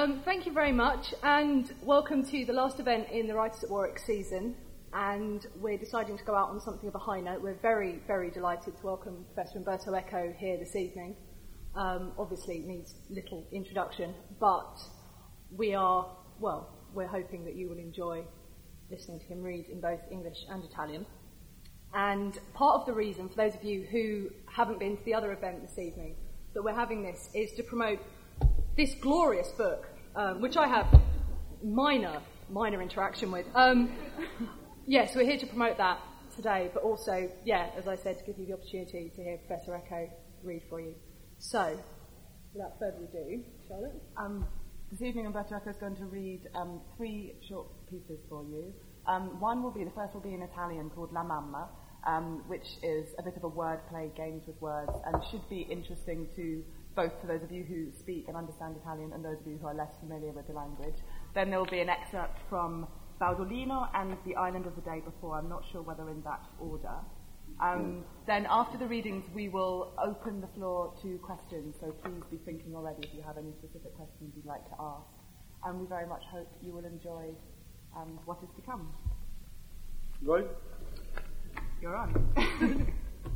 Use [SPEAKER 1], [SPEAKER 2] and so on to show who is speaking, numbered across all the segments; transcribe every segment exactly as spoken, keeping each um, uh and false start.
[SPEAKER 1] Um, thank you very much, and welcome to the last event in the Writers at Warwick season. And we're deciding to go out on something of a high note. We're very, very delighted to welcome Professor Umberto Eco here this evening. Um, obviously, it needs little introduction, but we are, well, we're hoping that you will enjoy listening to him read in both English and Italian. And part of the reason, for those of you who haven't been to the other event this evening, that we're having this is to promote this glorious book, um, which I have minor, minor interaction with. Um, yes, we're here to promote that today, but also, yeah, as I said, to give you the opportunity to hear Professor Eco read for you. So, without further ado, Charlotte?
[SPEAKER 2] Um, this evening, Umberto Eco is going to read um, three short pieces for you. Um, one will be, the first will be in Italian, called La Mamma, um, which is a bit of a wordplay, games with words, and should be interesting to both for those of you who speak and understand Italian and those of you who are less familiar with the language. Then there will be an excerpt from Baudolino and The Island of the Day Before. I'm not sure whether in that order. Um, then after the readings, we will open the floor to questions, so please be thinking already if you have any specific questions you'd like to ask. And we very much hope you will enjoy um, what is to come.
[SPEAKER 3] Good.
[SPEAKER 2] You're on.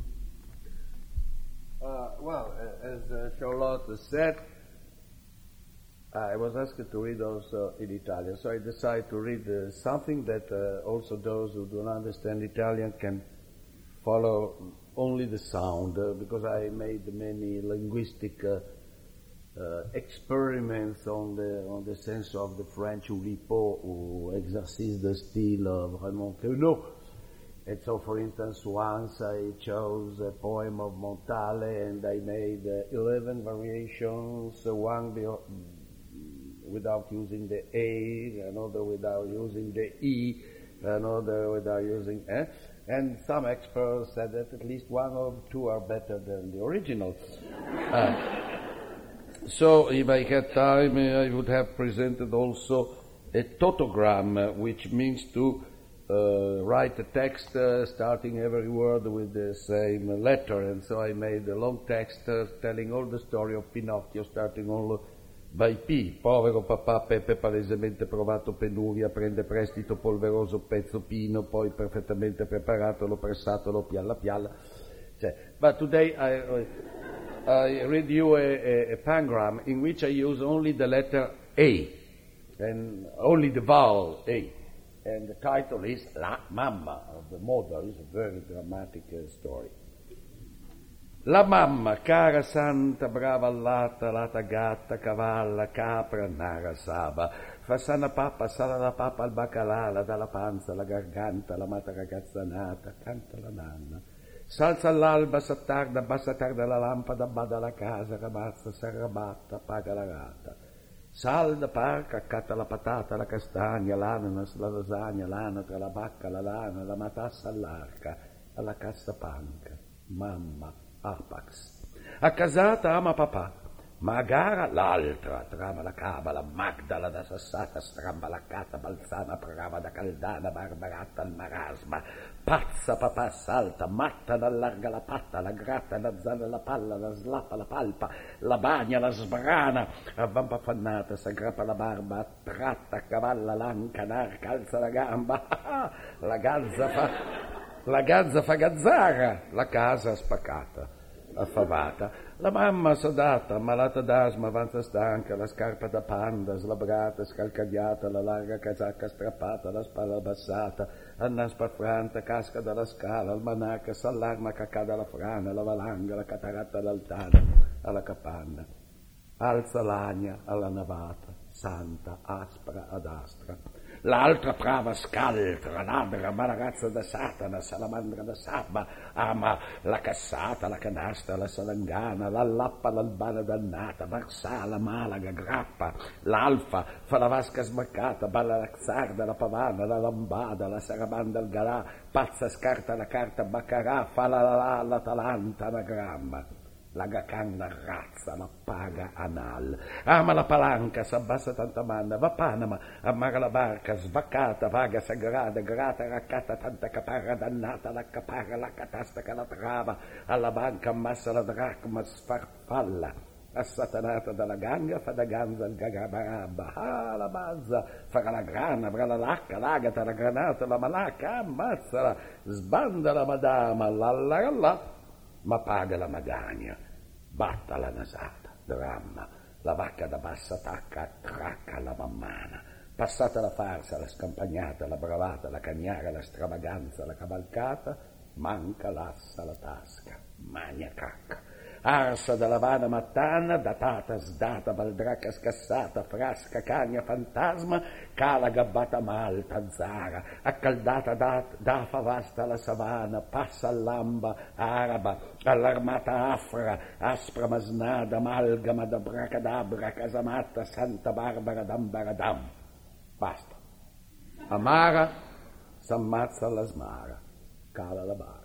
[SPEAKER 3] Uh, well, uh, as uh, Charlotte said, I was asked to read also in Italian, so I decided to read uh, something that uh, also those who don't understand Italian can follow only the sound, uh, because I made many linguistic uh, uh, experiments on the on the sense of the French Oulipo ou exercice de style uh, vraiment Queneau. And so, for instance, once I chose a poem of Montale and I made uh, eleven variations, uh, one be- without using the A, another without using the E, another without using eh. And some experts said that at least one or two are better than the original. uh, so, if I had time, I would have presented also a tautogram, uh, which means to Uh, write a text uh, starting every word with the same letter, and so I made a long text uh, telling all the story of Pinocchio, starting all by P. Povero papà Peppe, palesemente provato penuria, prende prestito polveroso pezzo pino, poi perfettamente preparato, lo pressato, lo pialla pialla. Cioè, but today I, I read you a, a, a pangram in which I use only the letter A, and only the vowel A. And the title is La Mamma of the mother. It's a very dramatic uh, story. La mamma, cara santa, brava allata, lata gatta, cavalla, capra, nara, saba, fa sana pappa, sala la pappa al bacalala, dalla panza, la garganta, la mata ragazza nata, canta la nanna. Salza all'alba, s'attarda, bassa tarda la lampada, bada la casa, ramazza, s'arrabatta, paga la rata. Salda, parca, accatta la patata, la castagna, l'ananas, la lasagna, l'anatra, la bacca, la lana, la matassa all'arca, alla cassa panca. Mamma, apax. Accasata ama papà, ma a gara l'altra, trama la cava, la Magdala da Sassata, strambalaccata, balzana, brava da Caldana, barbarata al marasma, pazza papà salta, matta d'allarga la patta, la gratta, la zana la palla, la slappa la palpa, la bagna, la sbrana, avvampa affannata, s'aggrappa la barba, attratta, cavalla, l'anca, narca, alza la gamba, la gazza fa, la gazza fa gazzara, la casa spaccata. Affavata, la mamma sodata, malata d'asma, avanza stanca, la scarpa da panda, slabrata, scalcagliata, la larga casacca strappata, la spalla abbassata, annaspa affranta, casca dalla scala, almanacca, s'allarma, cacà dalla frana, la valanga, la cataratta all'altana, alla capanna, alza l'agna alla navata, santa, aspra ad astra. L'altra brava scaltra, ladra, ma ragazza da Satana, salamandra da Sabba, ama la cassata, la canastra, la salangana, la lappa, l'albana dannata, Marsala, Malaga, grappa, l'alfa, fa la vasca smaccata, balla la xarda, la pavana, la lambada, la sarabanda al galà, pazza scarta la carta baccarà, fa la la la, l'Atalanta, anagramma. La gacanna razza, la paga anal, ama la palanca, s'abbassa tanta manna, va a Panama, ammara la barca, svaccata, vaga, sagrada, grata, raccata, tanta caparra dannata, la caparra, la catasta che la trava, alla banca ammassa la dracma, sfarfalla, assatanata dalla ganga, fa da ganza il gagabarabba, ah la bazza, farà la grana, avrà la lacca, l'agata, la granata, la malacca, ammazzala, sbanda la madama, la la la, ma paga la magagna, batta la nasata, dramma, la vacca da bassa tacca, tracca la mammana, passata la farsa, la scampagnata, la bravata, la cagnara, la stravaganza, la cavalcata, manca l'assa, la tasca, magna cacca. Arsa dalla vana mattana, datata, sdata, baldracca scassata, frasca, cagna, fantasma, cala gabbata malta, zara, accaldata dat, dafa vasta la savana, passa all'amba, araba, all'armata afra, aspra masnada, amalgama da bracadabra, casamatta, santa barbara, dambaradam. Basta. Amara, s'ammazza alla smara, cala la bara.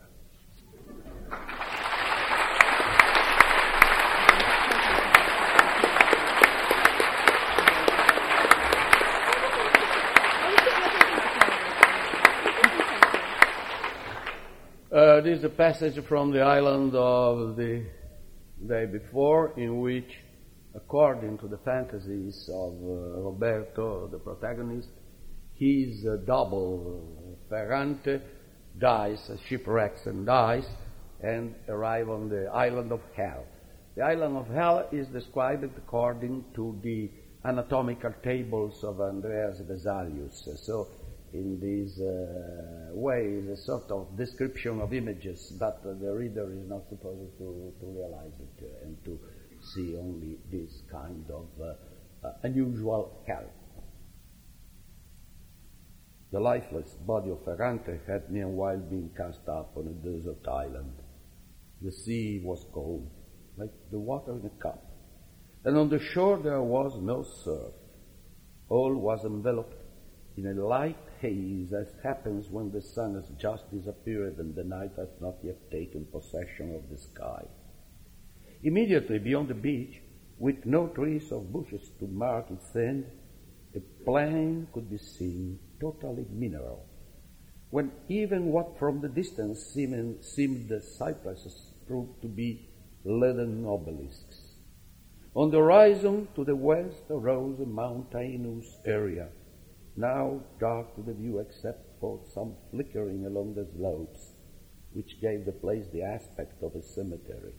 [SPEAKER 3] Uh, this is a passage from the island of the day before, in which, according to the fantasies of uh, Roberto, the protagonist, his uh, double, uh, Ferrante, dies, uh, shipwrecks and dies, and arrive on the island of Hell. The island of Hell is described according to the anatomical tables of Andreas Vesalius. So, in these uh, ways, a sort of description of images, but uh, the reader is not supposed to, to realize it uh, and to see only this kind of uh, uh, unusual hell. The lifeless body of Ferrante had meanwhile been cast up on a desert island. The sea was cold, like the water in a cup, and on the shore there was no surf. All was enveloped in a light haze, as happens when the sun has just disappeared and the night has not yet taken possession of the sky. Immediately beyond the beach, with no trees or bushes to mark its end, a plain could be seen, totally mineral, when even what from the distance seemed, seemed the cypresses proved to be leaden obelisks. On the horizon to the west arose a mountainous area, now dark to the view except for some flickering along the slopes, which gave the place the aspect of a cemetery.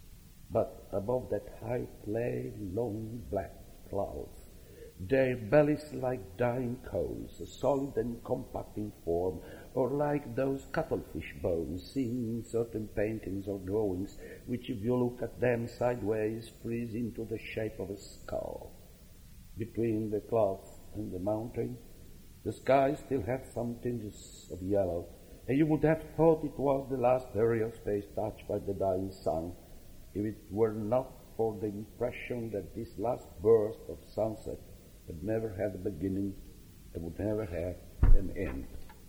[SPEAKER 3] But above that height lay long black clouds, their bellies like dying coals, solid and compact in form, or like those cuttlefish bones seen in certain paintings or drawings, which if you look at them sideways freeze into the shape of a skull. Between the clouds and the mountain, the sky still had some tinges of yellow, and you would have thought it was the last area of space touched by the dying sun, if it were not for the impression that this last burst of sunset had never had a beginning and would never have an end.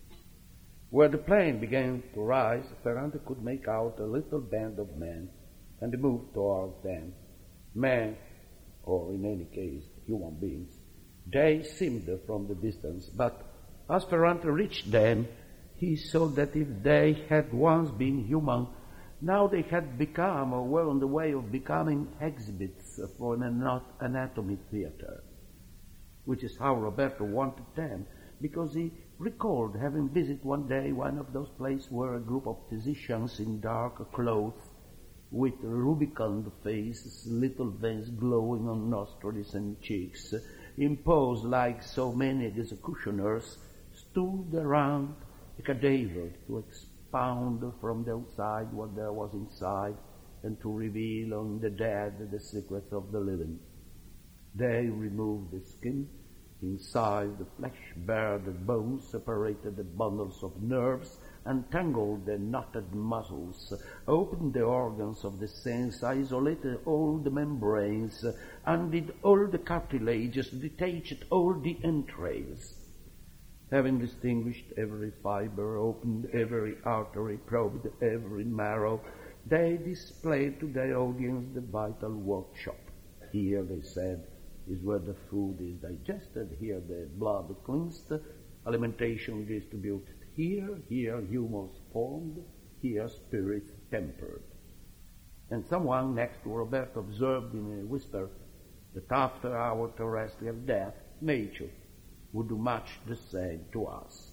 [SPEAKER 3] Where the plane began to rise, Ferrante could make out a little band of men, and he moved toward them. Men, or in any case, human beings. They seemed from the distance, but as Ferrante reached them, he saw that if they had once been human, now they had become, or were on the way of becoming, exhibits for an anatomy theater, which is how Roberto wanted them, because he recalled having visited one day one of those places where a group of physicians in dark clothes, with rubicund faces, little veins glowing on nostrils and cheeks, imposed like so many executioners, stood around a cadaver to expound from the outside what there was inside and to reveal on the dead the secrets of the living. They removed the skin. Inside the flesh bared the bones, separated the bundles of nerves, untangled the knotted muscles, opened the organs of the sense, isolated all the membranes, undid all the cartilages, detached all the entrails. Having distinguished every fiber, opened every artery, probed every marrow, they displayed to their audience the vital workshop. Here, they said, is where the food is digested, here the blood cleansed, alimentation distributed here, here humors formed, here spirits tempered. And someone next to Roberto observed in a whisper that after our terrestrial death, nature would do much the same to us.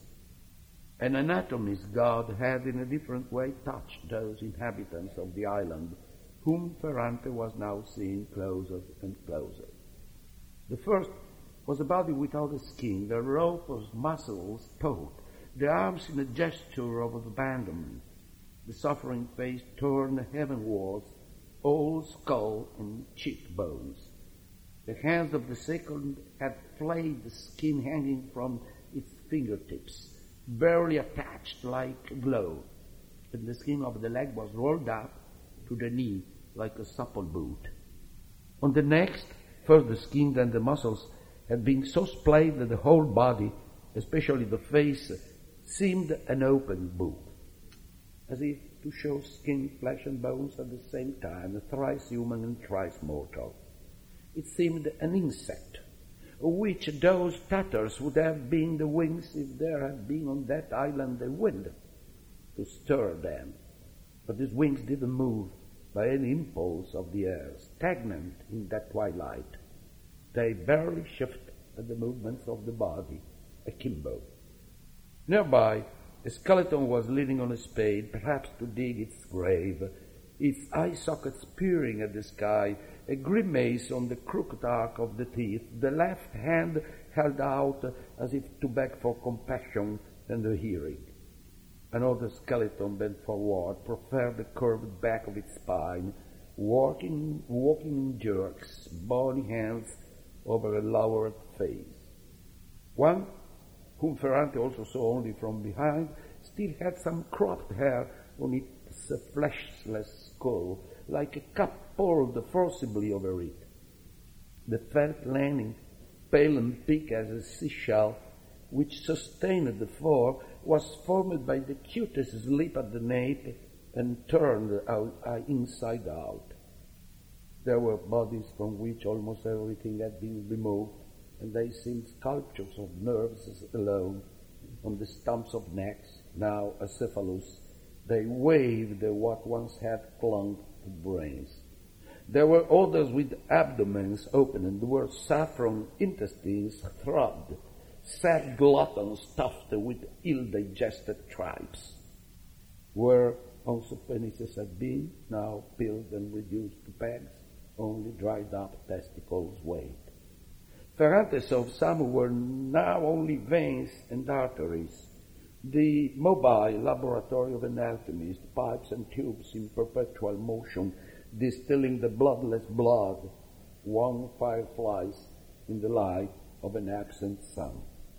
[SPEAKER 3] An anatomist god had in a different way touched those inhabitants of the island whom Ferrante was now seeing closer and closer. The first was a body without a skin, the rope of muscles taut, the arms in a gesture of abandonment, the suffering face turned heavenwards, all skull and cheekbones. The hands of the second had flayed the skin hanging from its fingertips, barely attached like a glove, and the skin of the leg was rolled up to the knee like a supple boot. On the next, first the skin, then the muscles, had been so splayed that the whole body, especially the face, seemed an open book, as if to show skin, flesh, and bones at the same time, thrice human and thrice mortal. It seemed an insect, of which those tatters would have been the wings if there had been on that island a wind to stir them. But these wings didn't move by any impulse of the air, stagnant in that twilight. They barely shifted at the movements of the body, akimbo. Nearby, a skeleton was leaning on a spade, perhaps to dig its grave, its eye sockets peering at the sky, a grimace on the crooked arc of the teeth, the left hand held out as if to beg for compassion and a hearing. Another skeleton bent forward, preferred the curved back of its spine, walking, walking in jerks, bony hands over a lowered face. One, whom Ferrante also saw only from behind, still had some cropped hair on its fleshless skull, like a cap pulled forcibly over it. The fat lining, pale and thick as a seashell, which sustained the floor, was formed by the cutest slip at the nape and turned out, uh, inside out. There were bodies from which almost everything had been removed, and they seemed sculptures of nerves alone. On the stumps of necks, now acephalous, they waved what once had clung to brains. There were others with abdomens open, and there were saffron intestines throbbed, sad gluttons stuffed with ill-digested tribes. Where also penises had been, now peeled and reduced to pegs, only dried-up testicles waved. Ferrante saw some who were now only veins and arteries, the mobile laboratory of an alchemist, pipes and tubes in perpetual motion, distilling the bloodless blood, wan fireflies in the light of an absent sun.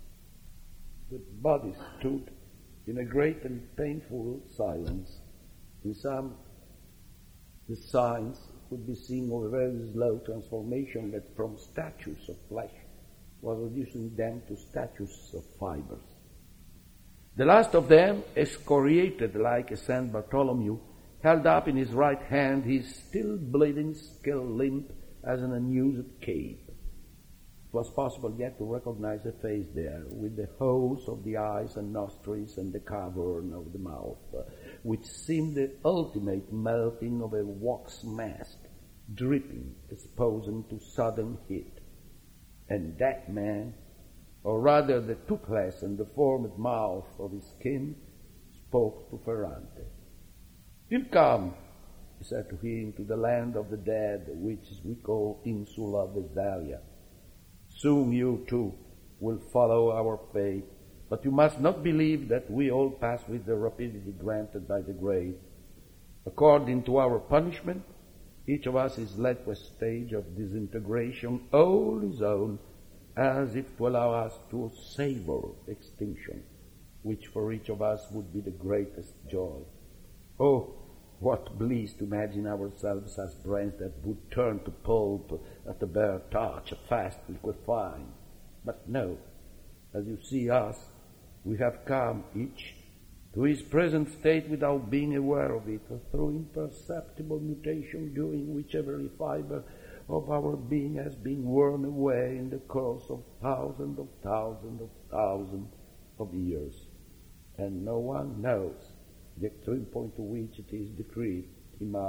[SPEAKER 3] The body stood in a great and painful silence. In some, the signs could be seen of a very slow transformation that from statues of flesh was reducing them to statues of fibers. The last of them, excoriated like a Saint Bartholomew, held up in his right hand his still bleeding skull limp as an unused cape. It was possible yet to recognize a face there, with the holes of the eyes and nostrils and the cavern of the mouth, which seemed the ultimate melting of a wax mask, dripping, exposing to sudden heat. And that man, or rather the toothless and deformed mouth of his skin, spoke to Ferrante. "You'll come," he said to him, "to the land of the dead, which we call Insula Vesalia. Soon you, too, will follow our fate, but you must not believe that we all pass with the rapidity granted by the grave. According to our punishment, each of us is led to a stage of disintegration all his own, as if to allow us to savor extinction, which for each of us would be the greatest joy. Oh, what bliss to imagine ourselves as brains that would turn to pulp at the bare touch, fast liquefying. But no, as you see us, we have come each to his present state without being aware of it, through imperceptible mutation during which every fiber of our being has been worn away in the course of thousands of thousands of thousands of years. And no one knows the extreme point to which it is decreed he must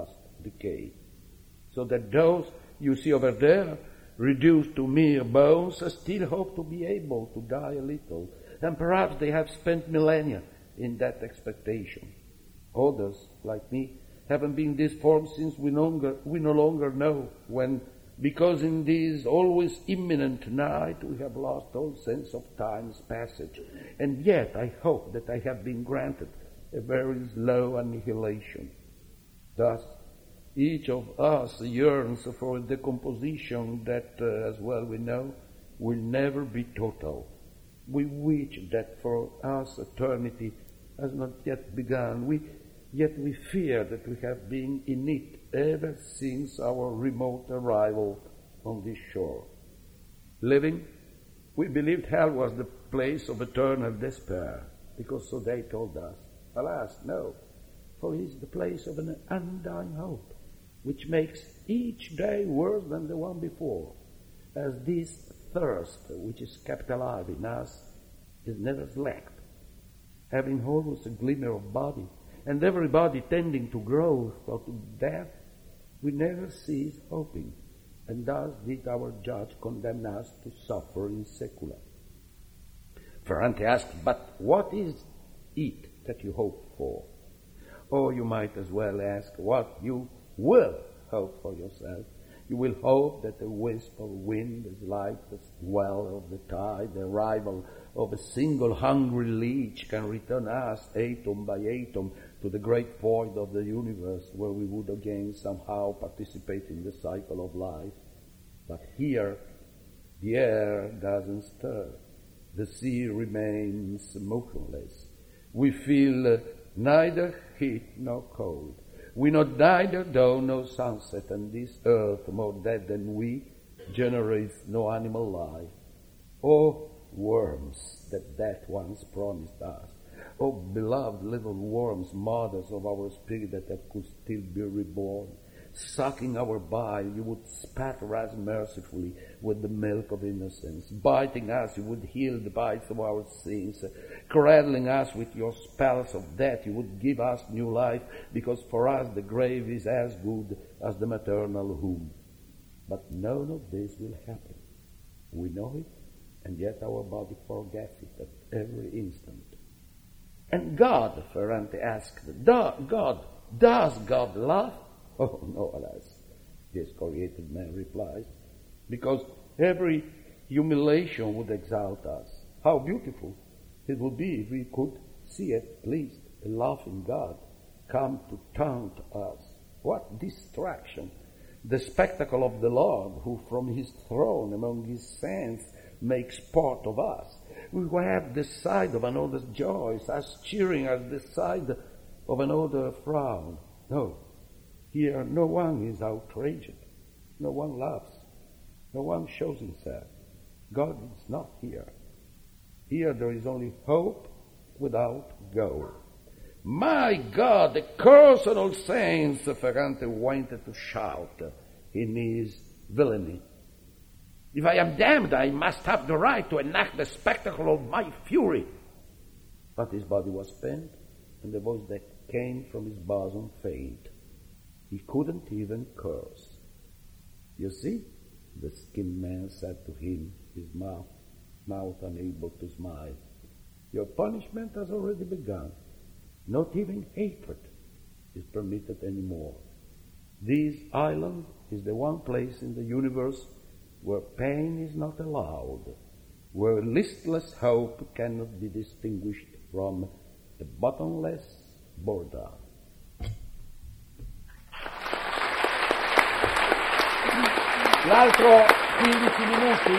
[SPEAKER 3] decay. So that those you see over there, reduced to mere bones, still hope to be able to die a little. And perhaps they have spent millennia in that expectation. Others, like me, haven't been this form since we, longer, we no longer know when, because in this always imminent night we have lost all sense of time's passage. And yet I hope that I have been granted a very slow annihilation. Thus, each of us yearns for a decomposition that, uh, as well we know, will never be total. We wish that for us eternity has not yet begun. We, yet we fear that we have been in it ever since our remote arrival on this shore. Living, we believed hell was the place of eternal despair, because so they told us. Alas, no, for it is the place of an undying hope, which makes each day worse than the one before, as this thirst which is kept alive in us is never slacked. Having always a glimmer of body, and every body tending to growth or to death, we never cease hoping, and thus did our judge condemn us to suffer in secula. Ferrante asked, but what is it that you hope for? Or you might as well ask what you will hope for yourself. You will hope that the wisp of wind is like the swell of the tide, the arrival of a single hungry leech can return us atom by atom to the great void of the universe, where we would again somehow participate in the cycle of life. But here, the air doesn't stir. The sea remains motionless. We feel uh, neither heat nor cold. We know neither dawn nor sunset, and this earth, more dead than we, generates no animal life. Oh, worms that death once promised us. Oh, beloved little worms, mothers of our spirit that, that could still be reborn. Sucking our bile, you would spatter us mercifully with the milk of innocence. Biting us, you would heal the bites of our sins. Cradling us with your spells of death, you would give us new life, because for us the grave is as good as the maternal womb. But none of this will happen. We know it, and yet our body forgets it at every instant. And God, Ferrante asked, God, does God love? Oh, no, alas, this created man replies, because every humiliation would exalt us. How beautiful it would be if we could see at least a laughing God come to taunt us. What distraction! The spectacle of the Lord, who from his throne among his saints makes sport of us. We were at the side of another's joys, as cheering at the side of another frown. No. Here no one is outraged, no one laughs, no one shows himself. God is not here. Here there is only hope without goal. My God, the curse on all saints, Ferrante wanted to shout in his villainy. If I am damned, I must have the right to enact the spectacle of my fury. But his body was spent, and the voice that came from his bosom failed. He couldn't even curse. You see, the skinned man said to him, his mouth, mouth unable to smile, your punishment has already begun. Not even hatred is permitted anymore. This island is the one place in the universe where pain is not allowed, where listless hope cannot be distinguished from the bottomless border. L'altro quindici minuti.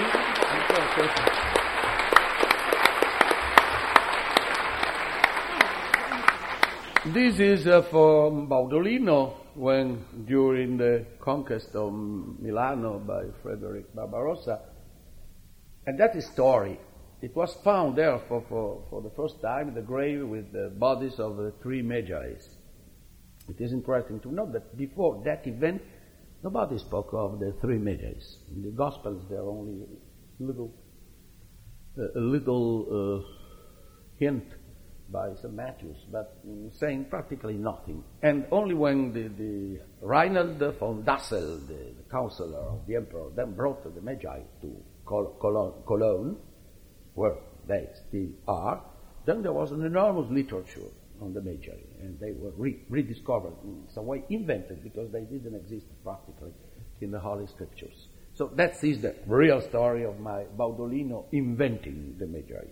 [SPEAKER 3] This is uh, from Baudolino, when during the conquest of Milano by Frederick Barbarossa. And that is story. It was found there for, for, for the first time, the grave with the bodies of the three Magi. It is interesting to note that before that event, nobody spoke of the three Magi. In the Gospels, there are only a little, uh, a little uh, hint by Saint Matthew, but saying practically nothing. And only when the, the Reinald von Dassel, the, the counselor of the emperor, then brought the Magi to Col- Cologne, Cologne, where they still are. Then there was an enormous literature on the Magi, and they were re- rediscovered in some way, invented, because they didn't exist practically in the Holy Scriptures. So that is the real story of my Baudolino inventing the Magi.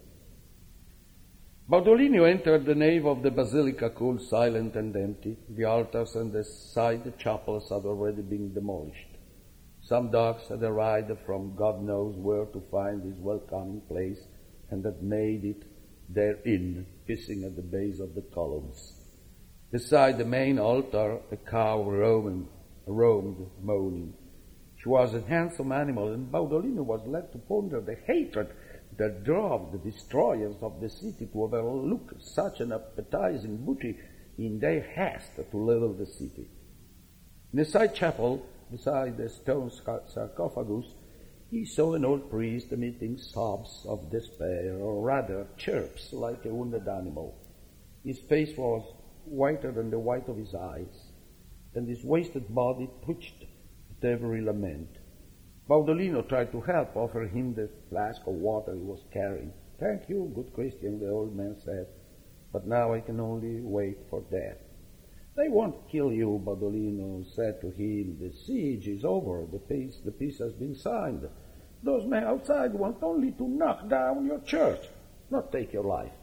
[SPEAKER 3] Baudolino entered the nave of the basilica cool, silent and empty. The altars and the side chapels had already been demolished. Some dogs had arrived from God knows where to find this welcoming place, and had made it their inn, pissing at the base of the columns. Beside the main altar, a cow roamed, roamed moaning. She was a handsome animal, and Baudolino was led to ponder the hatred that drove the destroyers of the city to overlook such an appetizing booty in their haste to level the city. In a side chapel, beside the stone sarcophagus, he saw an old priest emitting sobs of despair, or rather chirps like a wounded animal. His face was whiter than the white of his eyes, and his wasted body twitched at every lament. Baudolino tried to help, offer him the flask of water he was carrying. "Thank you, good Christian," the old man said, "but now I can only wait for death." "They won't kill you," Baudolino said to him. "The siege is over. The peace, the peace has been signed. Those men outside want only to knock down your church, not take your life."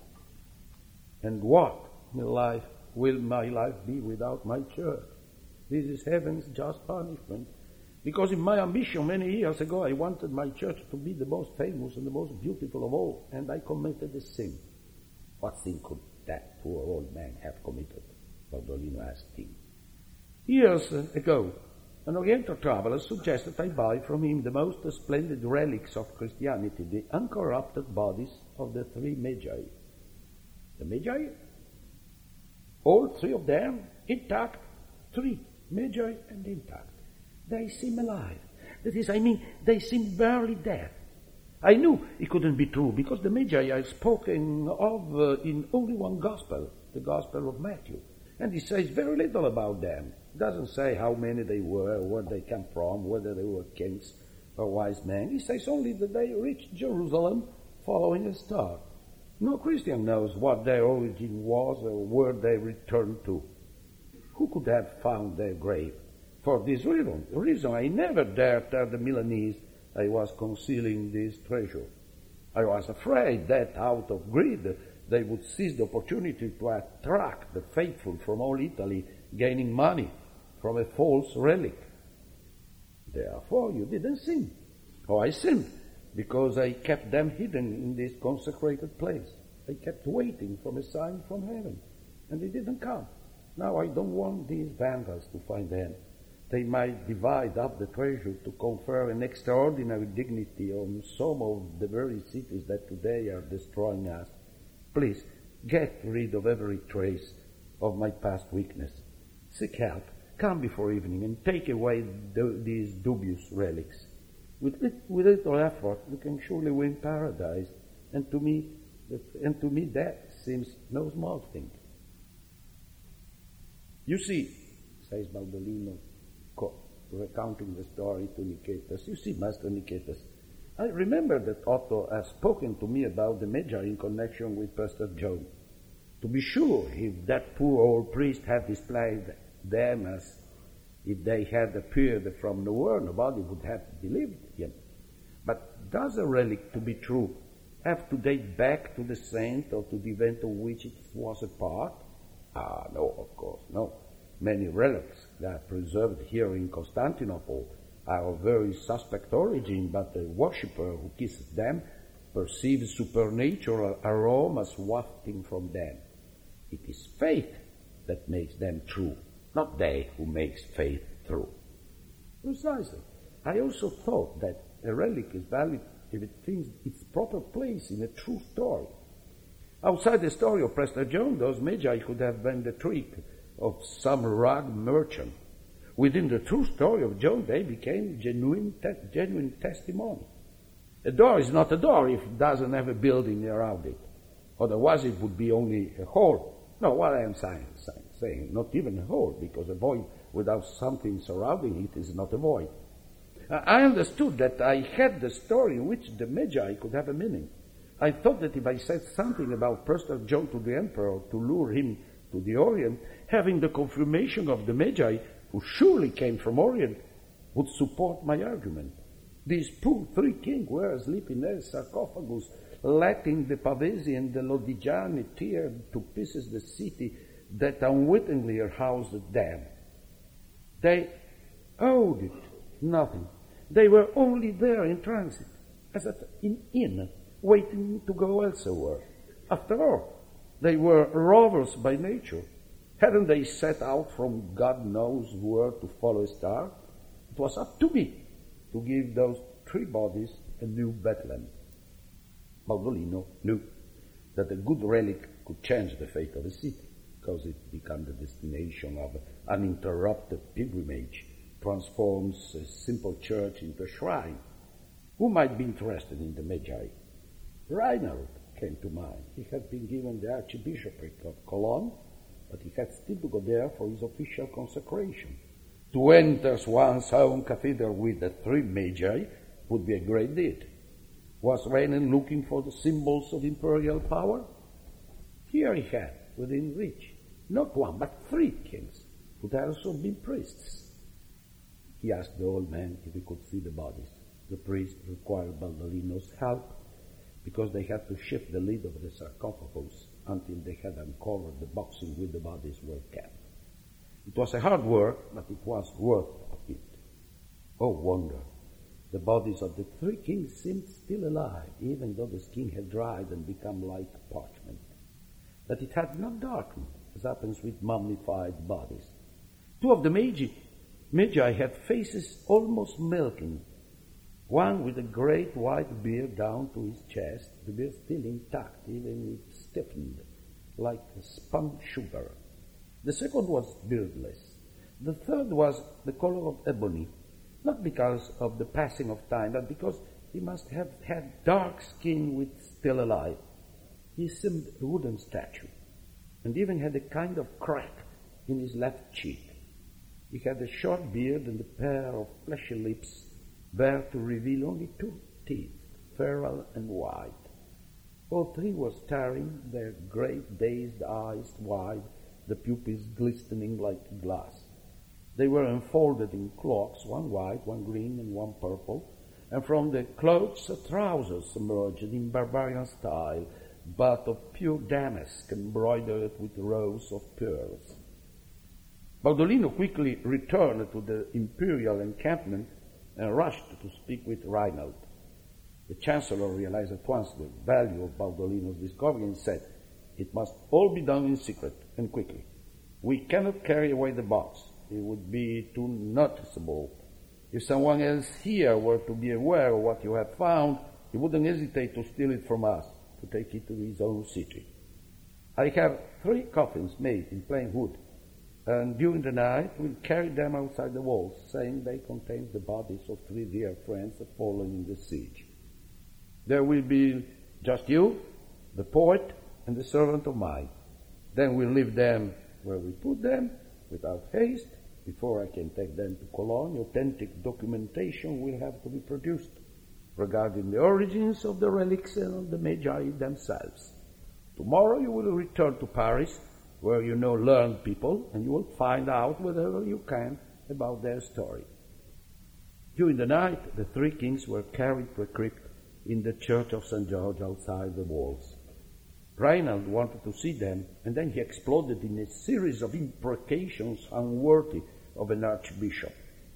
[SPEAKER 3] "And what will life, will my life be without my church? This is heaven's just punishment. Because in my ambition many years ago I wanted my church to be the most famous and the most beautiful of all, and I committed a sin." "What sin could that poor old man have committed?" Baudolino asked him. "Years ago, an Oriental traveler suggested I buy from him the most splendid relics of Christianity, the uncorrupted bodies of the three Magi." "The Magi? All three of them intact? Three Magi and intact. They seem alive. That is, I mean, they seem barely dead. I knew it couldn't be true, because the Magi are spoken of uh, in only one gospel, the Gospel of Matthew. And it says very little about them. It doesn't say how many they were, where they came from, whether they were kings or wise men. It says only that they reached Jerusalem following a star. No Christian knows what their origin was or where they returned to. Who could have found their grave? For this reason, reason, I never dared tell the Milanese I was concealing this treasure. I was afraid that out of greed they would seize the opportunity to attract the faithful from all Italy, gaining money from a false relic. Therefore you didn't sin. Oh, I sinned, because I kept them hidden in this consecrated place. I kept waiting for a sign from heaven, and it didn't come. Now I don't want these vandals to find them. They might divide up the treasure to confer an extraordinary dignity on some of the very cities that today are destroying us. Please, get rid of every trace of my past weakness. Seek help. Come before evening and take away the, these dubious relics. With, with little effort, you can surely win paradise. And to me, and to me that seems no small thing. You see, says Baudolino, recounting the story to Nicetas. You see, Master Nicetas, I remember that Otto has spoken to me about the Magi in connection with Pastor John. To be sure, if that poor old priest had displayed them as if they had appeared from nowhere, nobody would have believed him. But does a relic, to be true, have to date back to the saint or to the event of which it was a part? Ah, no, of course, no. Many relics that are preserved here in Constantinople are of very suspect origin, but the worshipper who kisses them perceives supernatural aromas wafting from them. It is faith that makes them true, not they who makes faith true. Precisely. I also thought that a relic is valid if it finds its proper place in a true story. Outside the story of Prester John, those Magi could have been the trick of some rag merchant. Within the true story of John, they became genuine, te- genuine testimony. A door is not a door if it doesn't have a building around it. Otherwise, it would be only a hole. No, what I am saying, saying, not even a hole, because a, void, without something surrounding it is not a void. I understood that I had the story in which the Magi could have a meaning. I thought that if I said something about Prester John to the emperor to lure him to the Orient, having the confirmation of the Magi, who surely came from Orient, would support my argument. These poor three kings were asleep in their sarcophagus, letting the Pavesi and the Lodigiani tear to pieces the city that unwittingly housed them. They owed it nothing. They were only there in transit, as at an inn, waiting to go elsewhere. After all, they were rovers by nature. Hadn't they set out from God knows where to follow a star? It was up to me to give those three bodies a new Bethlehem. Baudolino knew that a good relic could change the fate of a city, because it became the destination of uninterrupted pilgrimage, transforms a simple church into a shrine. Who might be interested in the Magi? Reinhard came to mind. He had been given the archbishopric of Cologne, but he had still to go there for his official consecration. To enter one's own cathedral with the three Magi would be a great deed. Was Reinhard looking for the symbols of imperial power? Here he had, within reach, not one but three kings, who had also been priests. He asked the old man if he could see the bodies. The priest required Baudolino's help, because they had to shift the lid of the sarcophagus until they had uncovered the box in which the bodies were kept. It was a hard work, but it was worth it. Oh wonder! The bodies of the three kings seemed still alive, even though the skin had dried and become like parchment. But it had not darkened, as happens with mummified bodies. Two of the Magi, Magi had faces almost milking. One with a great white beard down to his chest, the beard still intact, even if stiffened, like spun sugar. The second was beardless. The third was the color of ebony, not because of the passing of time, but because he must have had dark skin with still alive. He seemed a wooden statue, and even had a kind of crack in his left cheek. He had a short beard and a pair of fleshy lips, bare to reveal only two teeth, feral and white. All three were staring, their great dazed eyes wide, the pupils glistening like glass. They were enfolded in cloaks, one white, one green, and one purple, and from the cloaks trousers emerged in barbarian style, but of pure damask embroidered with rows of pearls. Baudolino quickly returned to the imperial encampment and rushed to speak with Reinhard. The chancellor realized at once the value of Baudolino's discovery and said, "It must all be done in secret and quickly. We cannot carry away the box. It would be too noticeable. If someone else here were to be aware of what you have found, he wouldn't hesitate to steal it from us, to take it to his own city. I have three coffins made in plain wood, and during the night we'll carry them outside the walls, saying they contain the bodies of three dear friends fallen in the siege. There will be just you, the poet, and the servant of mine. Then we'll leave them where we put them, without haste. Before I can take them to Cologne, authentic documentation will have to be produced regarding the origins of the relics and of the Magi themselves. Tomorrow you will return to Paris, where you know learned people, and you will find out whatever you can about their story." During the night, the three kings were carried to a crypt in the church of Saint George outside the walls. Reinhard wanted to see them, and then he exploded in a series of imprecations unworthy of an archbishop.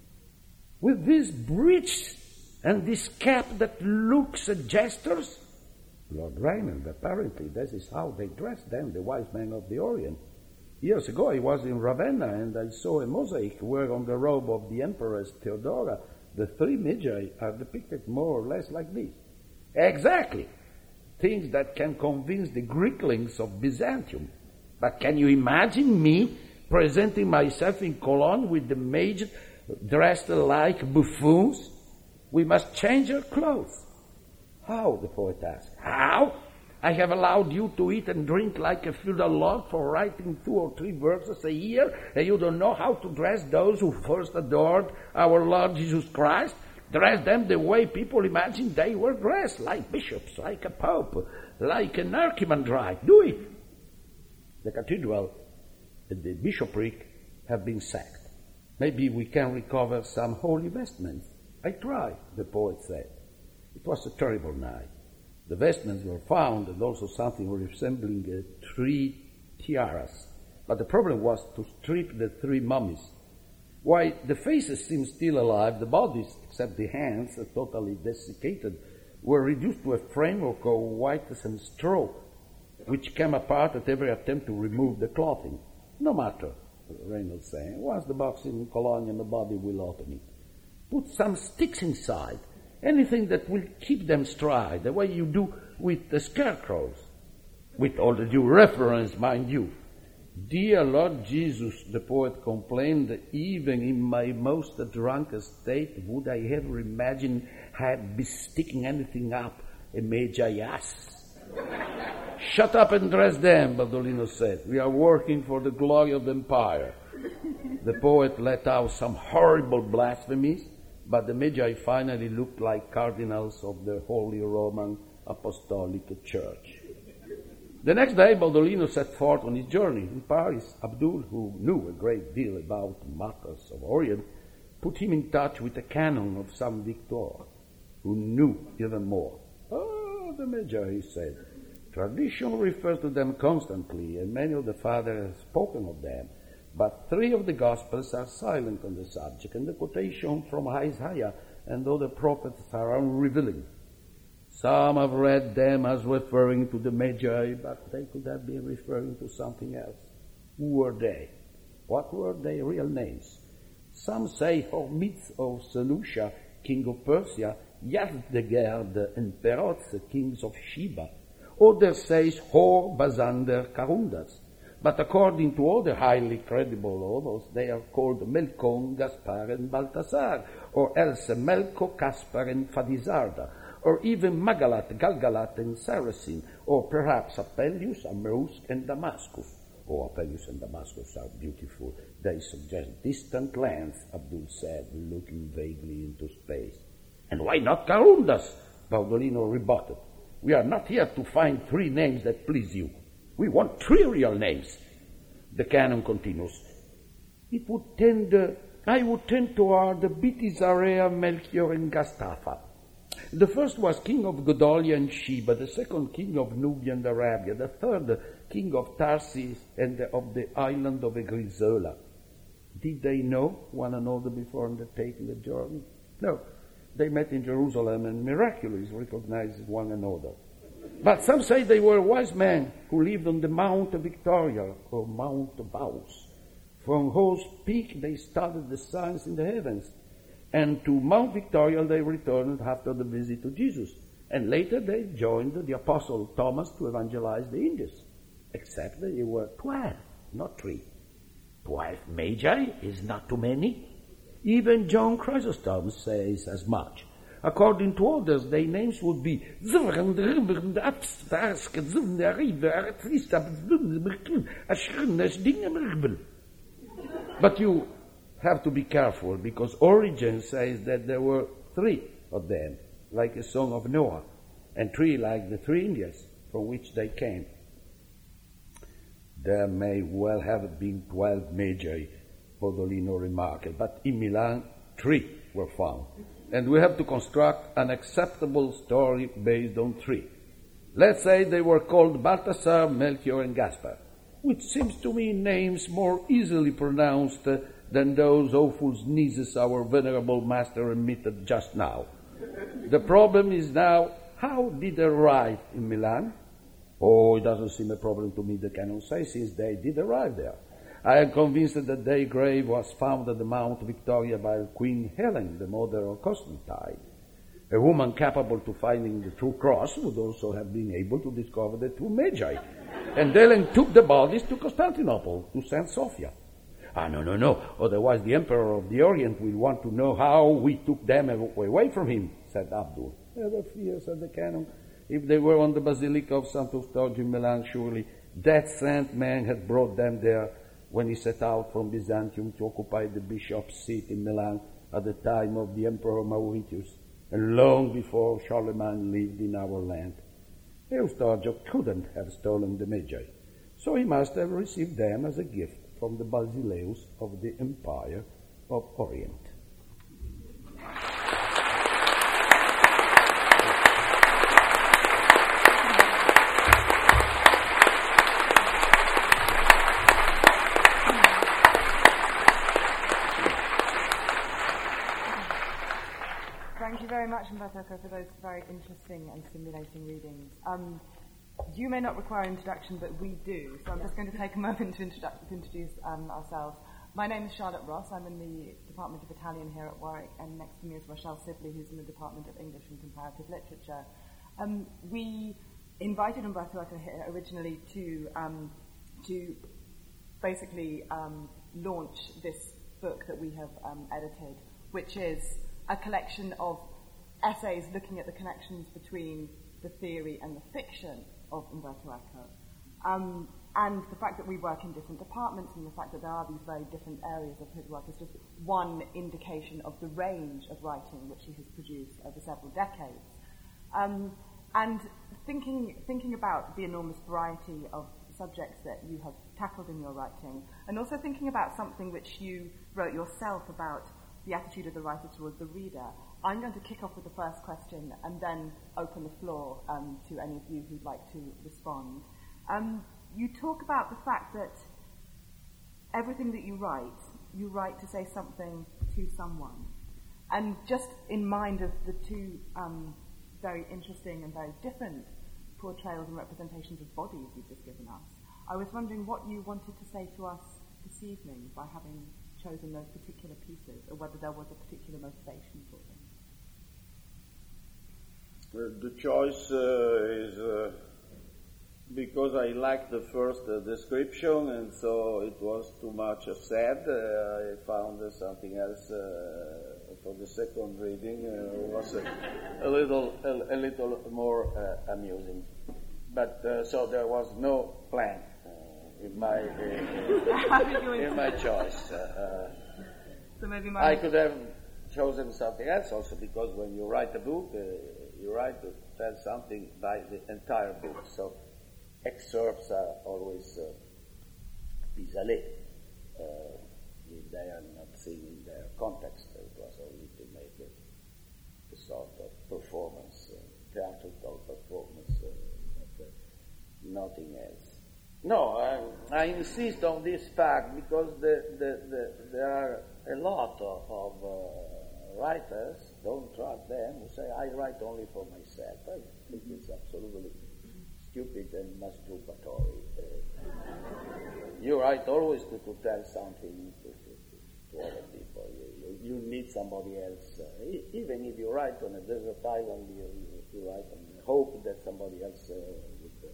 [SPEAKER 3] "With this breech and this cap that looks at jesters?" Lord Reinhard, apparently this is how they dressed them, the wise men of the Orient. Years ago I was in Ravenna and I saw a mosaic where on the robe of the Empress Theodora the three Magi are depicted more or less like this. Exactly! Things that can convince the Greeklings of Byzantium. But can you imagine me presenting myself in Cologne with the magi dressed like buffoons? We must change our clothes. How? The poet asked. How? I have allowed you to eat and drink like a feudal lord for writing two or three verses a year, and you don't know how to dress those who first adored our Lord Jesus Christ? Dress them the way people imagine they were dressed, like bishops, like a pope, like an archimandrite. Do it. The cathedral and the bishopric have been sacked. Maybe we can recover some holy vestments. I tried, the poet said. It was a terrible night. The vestments were found, and also something resembling uh, three tiaras. But the problem was to strip the three mummies. While the faces seemed still alive, the bodies, except the hands, uh, totally desiccated, were reduced to a framework of white and straw, which came apart at every attempt to remove the clothing. No matter, Reynolds saying, once the box is in Cologne and the body will open it. Put some sticks inside, anything that will keep them dry, the way you do with the scarecrows. With all the due reverence, mind you. Dear Lord Jesus, the poet complained, even in my most drunken state, would I ever imagine I'd be sticking anything up a Magi ass? Shut up and dress them, Bardolino said. We are working for the glory of the empire. The poet let out some horrible blasphemies, but the Magi finally looked like cardinals of the Holy Roman Apostolic Church. The next day, Bardolino set forth on his journey. In Paris, Abdul, who knew a great deal about matters of Orient, put him in touch with a canon of Saint Victor, who knew even more. Oh, the Magi, he said. Tradition refers to them constantly, and many of the fathers have spoken of them. But three of the Gospels are silent on the subject, and the quotation from Isaiah and other prophets are unrevealing. Some have read them as referring to the Magi, but they could have been referring to something else. Who were they? What were their real names? Some say Hormizd of Seleucia, king of Persia, Yazdegerd and Perotz, kings of Sheba. Others say Hor, Basander, Carundas. But according to other highly credible authors, they are called Melkon, Gaspar, and Balthasar, or else Melko, Caspar, and Fadizarda, or even Magalat, Galgalat, and Saracen, or perhaps Apellius, Amrusk, and Damascus. Oh, Apellius and Damascus are beautiful. They suggest distant lands, Abdul said, looking vaguely into space. And why not Carundas? Bardolino rebutted. We are not here to find three names that please you. We want three real names. The canon continues. It would tend, uh, I would tend toward Bitizarea, Melchior, and Gastafa. The first was king of Godolia and Sheba, the second king of Nubia and Arabia, the third king of Tarsus and of the island of Egrizola. Did they know one another before undertaking the journey? No. They met in Jerusalem and miraculously recognized one another. But some say they were wise men who lived on the Mount Victoria or Mount Baus, from whose peak they studied the signs in the heavens. And to Mount Victoria they returned after the visit to Jesus. And later they joined the apostle Thomas to evangelize the Indians. Except that they were twelve, not three. Twelve Magi is not too many. Even John Chrysostom says as much. According to others, their names would be But you have to be careful, because Origen says that there were three of them, like a song of Noah, and three like the three Indians from which they came. There may well have been twelve Magi, Bardolino remarked, but in Milan, three were found. And we have to construct an acceptable story based on three. Let's say they were called Balthasar, Melchior, and Gaspar, which seems to me names more easily pronounced uh, than those awful sneezes our venerable master emitted just now. The problem is now, how did they arrive in Milan? Oh, it doesn't seem a problem to me, the canon says, since they did arrive there. I am convinced that their grave was found at the Mount Victoria by Queen Helen, the mother of Constantine. A woman capable to finding the true cross would also have been able to discover the two Magi. And Helen took the bodies to Constantinople, to Saint Sophia. Ah, no, no, no. Otherwise the Emperor of the Orient will want to know how we took them away from him, said Abdul. Other fears, said the canon. If they were on the Basilica of Saint Eustachio in Milan, surely that saint man had brought them there when he set out from Byzantium to occupy the bishop's seat in Milan at the time of the Emperor Mauritius, and long before Charlemagne lived in our land. Eustachio couldn't have stolen the Magi, so he must have received them as a gift from the Basileus of the Empire of Orient.
[SPEAKER 2] Thank you very much, Umberto Eco, for those very interesting and stimulating readings. Um, you may not require introduction, but we do, so I'm just going to take a moment to, introdu- to introduce um, ourselves. My name is Charlotte Ross. I'm in the Department of Italian here at Warwick, and next to me is Rochelle Sibley, who's in the Department of English and Comparative Literature. Um, we invited Umberto Eco here originally to, um, to basically um, launch this book that we have um, edited, which is a collection of essays looking at the connections between the theory and the fiction of Umberto Eco. Um, and the fact that we work in different departments and the fact that there are these very different areas of his work is just one indication of the range of writing which he has produced over several decades. Um, and thinking, thinking about the enormous variety of subjects that you have tackled in your writing, and also thinking about something which you wrote yourself about the attitude of the writer towards the reader, I'm going to kick off with the first question and then open the floor um, to any of you who'd like to respond. Um, you talk about the fact that everything that you write, you write to say something to someone. And just in mind of the two um, very interesting and very different portrayals and representations of bodies you've just given us, I was wondering what you wanted to say to us this evening by having chosen those particular pieces, or whether there was a particular motivation for them.
[SPEAKER 3] Uh, the choice uh, is uh, because I liked the first uh, description, and so it was too much said. Uh, I found uh, something else uh, for the second reading. Uh, was a, a little, a, a little more uh, amusing. But uh, so there was no plan in my uh, in my choice. Uh,
[SPEAKER 2] so maybe my
[SPEAKER 3] I could have chosen something else also, because when you write a book, uh, you write to tell something by the entire book. So excerpts are always uh, pis-aller. Uh, if they are not seen in their context, it was only to make a, a sort of performance, uh, theatrical performance, uh, but, uh, nothing else. No, I, I insist on this fact because the, the, the, there are a lot of, of uh, writers, don't trust them, who say, I write only for myself. I think it's absolutely stupid and masturbatory. Uh, you write always to, to tell something to, to, to other people. You, you, you need somebody else. Uh, even if you write on a desert island, you, you, you write and hope that somebody else uh, would... Uh,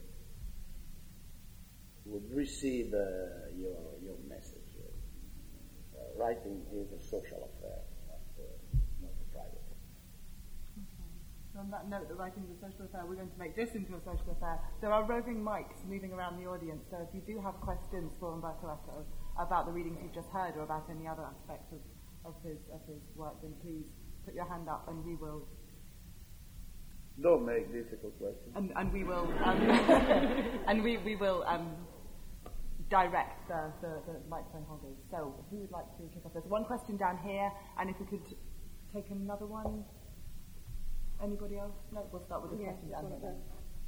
[SPEAKER 3] would receive uh, your your message. Uh, writing is a social affair, not, uh, not a private affair.
[SPEAKER 2] Okay. So on that note, that writing is a social affair, we're going to make this into a social affair. There are roving mics moving around the audience, so if you do have questions for Umberto Eco about the readings you've just heard or about any other aspects of, of his of his work, then please put your hand up and we will...
[SPEAKER 3] Don't make difficult questions.
[SPEAKER 2] And, and we will... Um, and we, we will... Um, direct the, the, the microphone holders. So, who would like to kick off? There's one question down here, and if we could t- take another one. Anybody else? No, we'll start with this
[SPEAKER 1] yeah,
[SPEAKER 2] question down here then.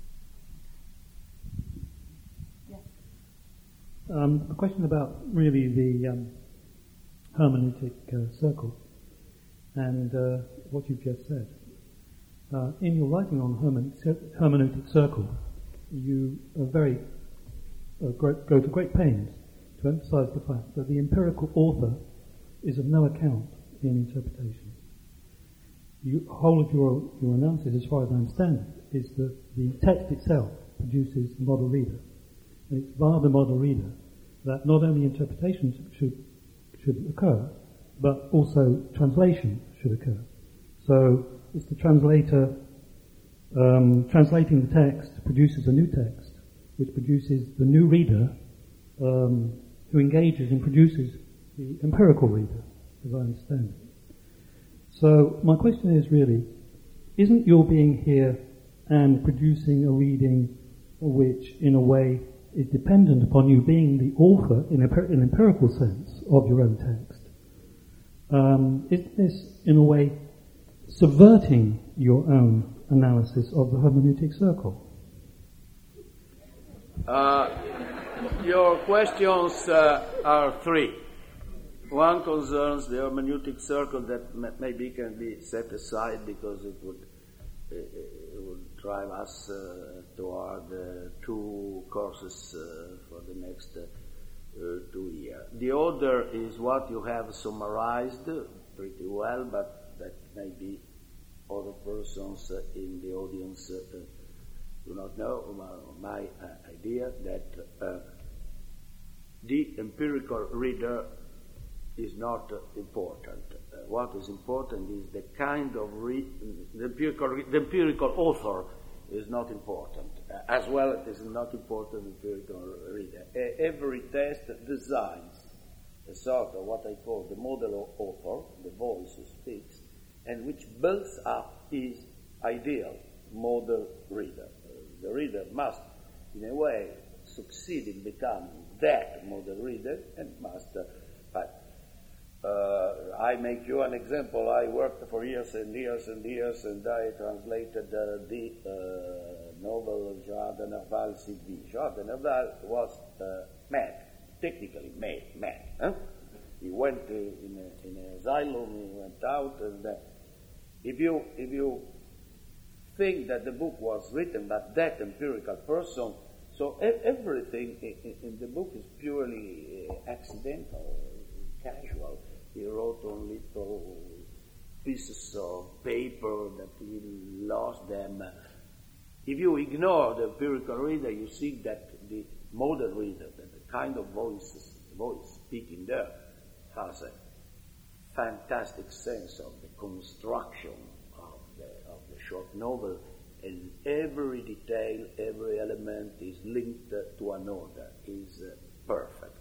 [SPEAKER 2] Yes.
[SPEAKER 4] Um, a question about really the um, hermeneutic uh, circle and uh, what you've just said. Uh, in your writing on hermeneutic, hermeneutic circle, you are very Uh, great, go to great pains to emphasize the fact that the empirical author is of no account in interpretation. The whole of your, your analysis, as far as I understand it, is that the text itself produces the model reader. And it's via the model reader that not only interpretation should, should occur, but also translation should occur. So it's the translator Um, translating the text produces a new text, which produces the new reader, um, who engages and produces the empirical reader, as I understand it. So my question is really, isn't your being here and producing a reading which, in a way, is dependent upon you being the author, in an empirical sense, of your own text? Um, isn't this, in a way, subverting your own analysis of the hermeneutic circle?
[SPEAKER 3] Uh, your questions uh, are three. One concerns the hermeneutic circle that m- maybe can be set aside because it would uh, it would drive us uh, toward uh, two courses uh, for the next uh, uh, two years. The other is what you have summarized pretty well, but that may be other persons uh, in the audience uh, do not know. My, my uh, idea that uh, the empirical reader is not uh, important. Uh, what is important is the kind of re- the empirical re- the empirical author is not important, uh, as well as not important empirical reader. Uh, every test designs a sort of what I call the model author, the voice who speaks, and which builds up his ideal model reader. Uh, the reader must, in a way, succeed in becoming that model reader and must. Uh, but, Uh, I make you an example. I worked for years and years and years, and I translated uh, the uh, novel Joao de Nerval Sylvie. Joao de Nerval was uh, mad, technically mad, mad. Huh? He went uh, in, a, in an asylum, he went out, and uh, if you if you think that the book was written by that empirical person, so e- everything in, in the book is purely uh, accidental, casual. He wrote on little pieces of paper that he lost them. If you ignore the empirical reader, you see that the model reader, that the kind of voices, voice speaking there, has a fantastic sense of the construction of the, of the short novel, and every detail, every element is linked to another, is uh, perfect.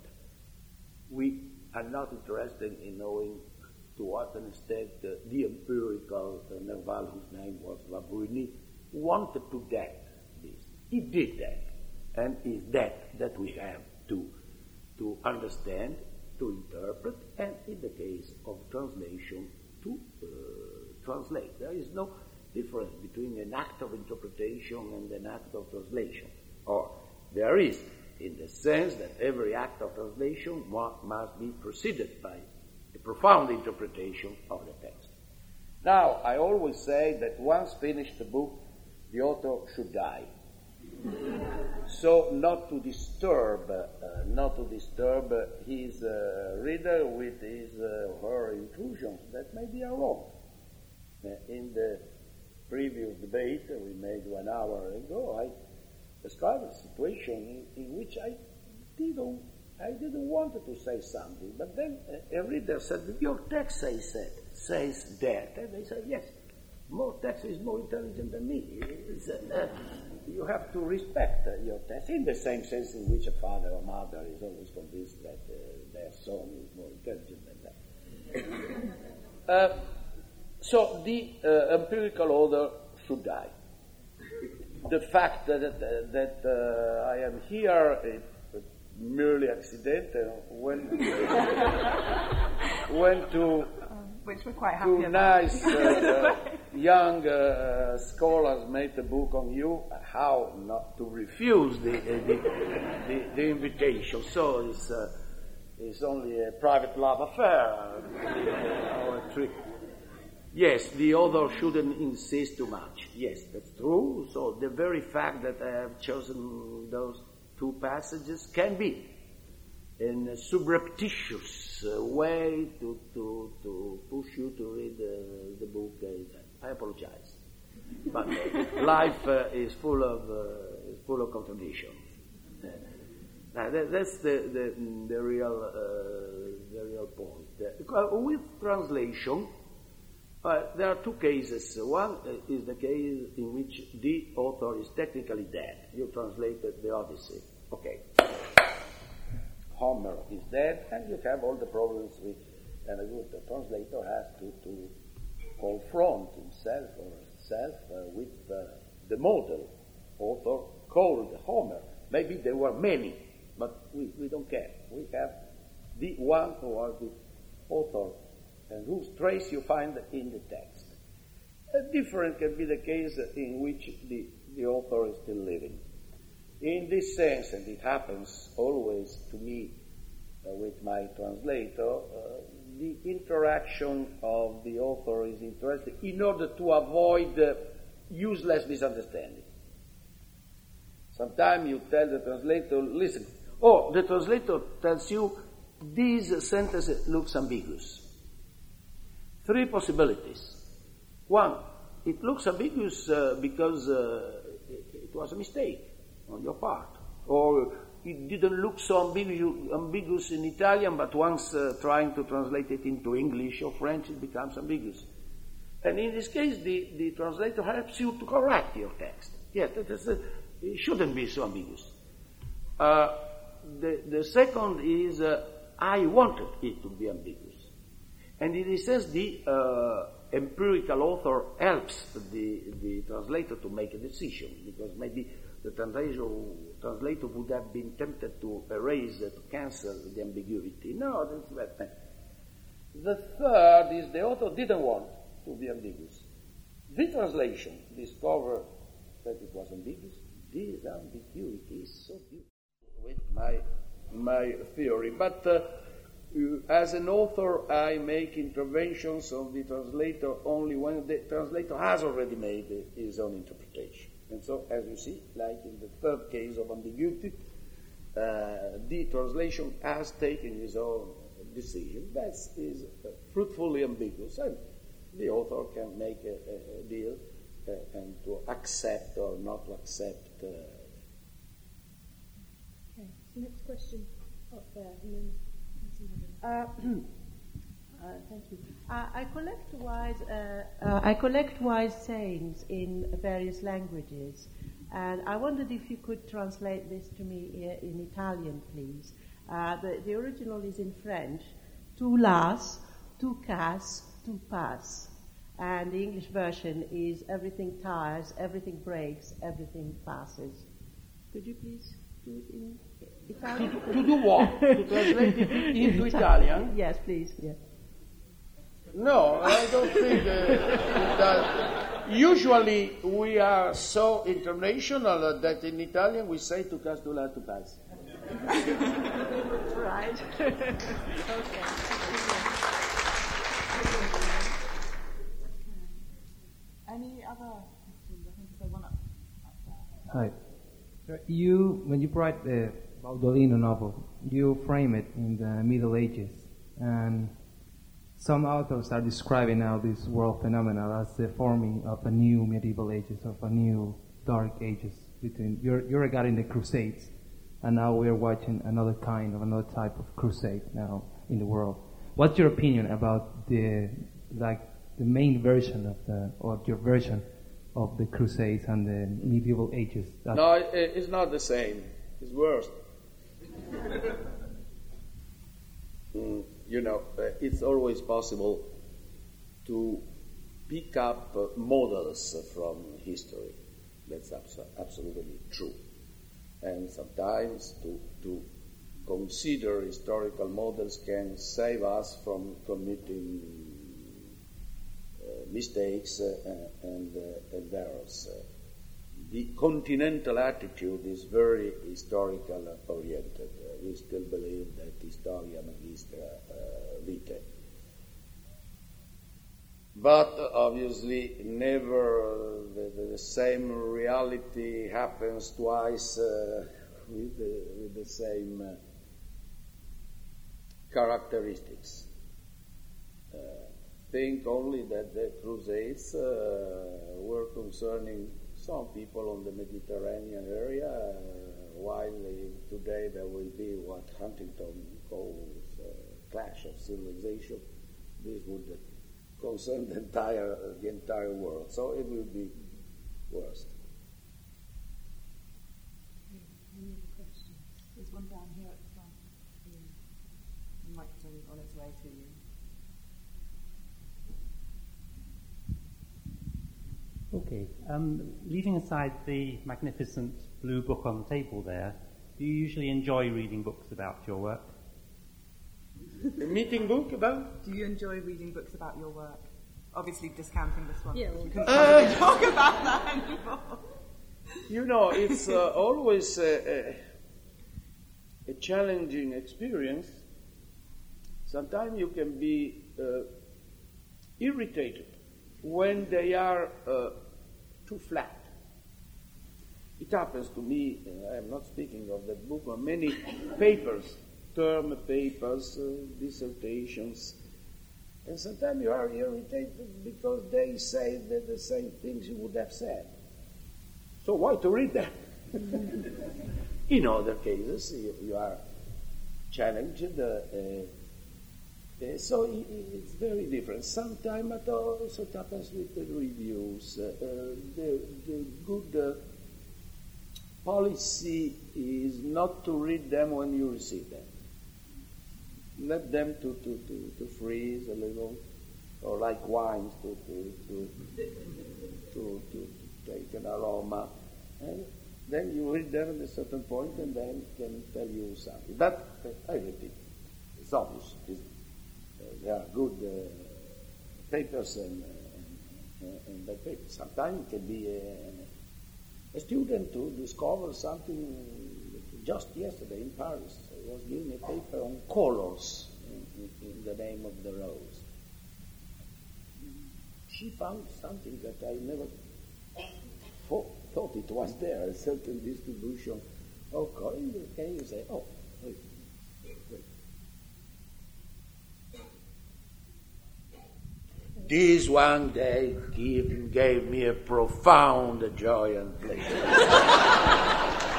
[SPEAKER 3] We are not interested in knowing to what an extent uh, the empirical uh, Nerval, whose name was Labruni, wanted to get this. He did that, and it's that that we have to to understand, to interpret, and in the case of translation, to uh, translate. There is no difference between an act of interpretation and an act of translation, or there is, in the sense that every act of translation must be preceded by a profound interpretation of the text. Now, I always say that once finished the book, the author should die. So not to disturb, uh, not to disturb uh, his uh, reader with his uh, her intrusions that maybe are wrong. Uh, in the previous debate we made one hour ago, I described a situation in, in which I didn't, I didn't want to say something, but then a, a reader said, "Your text says that, says that," and I said, "Yes, more text is more intelligent than me. It's, uh, you have to respect uh, your text in the same sense in which a father or mother is always convinced that uh, their son is more intelligent than them." uh, so the uh, empirical order should die. The fact that that, that uh, I am here is merely accidental. When went to
[SPEAKER 2] um, which we're quite happy
[SPEAKER 3] two
[SPEAKER 2] about.
[SPEAKER 3] nice uh, uh, young uh, scholars made a book on you. How not to refuse the uh, the, the, the invitation? So it's uh, it's only a private love affair uh, or a trick. Yes, the author shouldn't insist too much. Yes, that's true. So the very fact that I have chosen those two passages can be in a subreptitious uh, way to, to, to push you to read uh, the book. Uh, I apologize. But uh, life uh, is full of uh, is full of contradictions. Uh, now that, that's the the, the real uh, the real point. Uh, with translation, Uh, there are two cases. One uh, is the case in which the author is technically dead. You translated the Odyssey. Okay. Homer is dead, and you have all the problems with, and a good translator has to, to confront himself or herself uh, with uh, the model author called Homer. Maybe there were many, but we, we don't care. We have the one who was the author and whose trace you find in the text. A different can be the case in which the, the author is still living. In this sense, and it happens always to me uh, with my translator, uh, the interaction of the author is interesting in order to avoid uh, useless misunderstanding. Sometimes you tell the translator, listen, oh, the translator tells you this sentence looks ambiguous. Three possibilities. One, it looks ambiguous uh, because uh, it, it was a mistake on your part. Or it didn't look so ambigu- ambiguous in Italian, but once uh, trying to translate it into English or French, it becomes ambiguous. And in this case, the, the translator helps you to correct your text. Yeah, that is a, it shouldn't be so ambiguous. Uh, the, the second is, uh, I wanted it to be ambiguous. And in this sense, the uh, empirical author helps the, the translator to make a decision, because maybe the translator, translator would have been tempted to erase, uh, to cancel the ambiguity. No, that's bad thing. The third is the author didn't want to be ambiguous. The translation discovered that it was ambiguous. This ambiguity is so beautiful with my, my theory. But uh, as an author, I make interventions of the translator only when the translator has already made his own interpretation. And so, as you see, like in the third case of ambiguity, uh, the translation has taken his own decision. That is uh, fruitfully ambiguous, and the author can make a, a, a deal uh, and to accept or not to accept. Uh,
[SPEAKER 1] okay, so next question up there, and then.
[SPEAKER 5] Uh, uh, thank you. Uh, I collect wise. Uh, uh, I collect wise sayings in various languages, and I wondered if you could translate this to me here in Italian, please. Uh, the, the original is in French. Tu las, tu cas, tu pas, and the English version is everything tires, everything breaks, everything passes. Could you please do it in Italian?
[SPEAKER 3] To, to do what? To translate it into Italian?
[SPEAKER 5] Yes, please. Yeah.
[SPEAKER 3] No, I don't think uh, that. Usually we are so international that in Italian we say tu cas, tu la, tu pas.
[SPEAKER 5] Right. Okay.
[SPEAKER 2] Any other questions? I think there's one up.
[SPEAKER 6] Hi. You, when you write the Baudolino novel, you frame it in the Middle Ages, and some authors are describing now this world phenomenon as the forming of a new medieval ages, of a new dark ages. Between you're, you're regarding the Crusades, and now we're watching another kind of another type of crusade now in the world. What's your opinion about the like the main version of the or your version of the Crusades and the medieval ages? That's
[SPEAKER 3] no, it, it's not the same. It's worse. mm, you know, uh, it's always possible to pick up uh, models from history. That's abs- absolutely true. And sometimes to, to consider historical models can save us from committing uh, mistakes uh, and, uh, and errors. Uh, the continental attitude is very historical oriented. Uh, we still believe that historia magistra uh, vitae. But uh, obviously never uh, the, the same reality happens twice uh, with, the, with the same uh, characteristics. Uh, think only that the Crusades uh, were concerning some people on the Mediterranean area, uh, while they, today there will be what Huntington calls uh, clash of civilization. This would concern the entire the entire world. So it will be worse.
[SPEAKER 1] Any other questions?
[SPEAKER 2] There's one down here at the front. The microphone on its way to you.
[SPEAKER 7] Okay. Um, leaving aside the magnificent blue book on the table there, do you usually enjoy reading books about your work?
[SPEAKER 3] A meeting book about?
[SPEAKER 2] Do you enjoy reading books about your work? Obviously discounting this one.
[SPEAKER 1] Yeah,
[SPEAKER 2] because
[SPEAKER 1] well-
[SPEAKER 2] we couldn't
[SPEAKER 3] Uh,
[SPEAKER 2] possibly talk about that anymore.
[SPEAKER 3] You know, it's uh, always a, a, a challenging experience. Sometimes you can be uh, irritated when they are uh, too flat. It happens to me, uh, I am not speaking of that book, or many papers, term papers, uh, dissertations, and sometimes you are irritated because they say that the same things you would have said. So why to read them? In other cases, you, you are challenged. Uh, uh, uh, so it, it's very different. Sometimes it also happens with the reviews. Uh, uh, the, the good uh, policy is not to read them when you receive them. Let them to, to, to, to freeze a little, or like wine to to to, to, to, to take an aroma, and then you read them at a certain point, and then can tell you something. But uh, I repeat, it's obvious. It's, uh, there are good uh, papers and, uh, and, and bad papers. Sometimes it can be a, a student who discovers something. Just yesterday in Paris, I was giving a paper on colors in, in, in the name of the rose. She found something that I never thought, thought it was there, a certain distribution of color. Can you say, oh, wait, wait. This one day gave, gave me a profound joy and pleasure.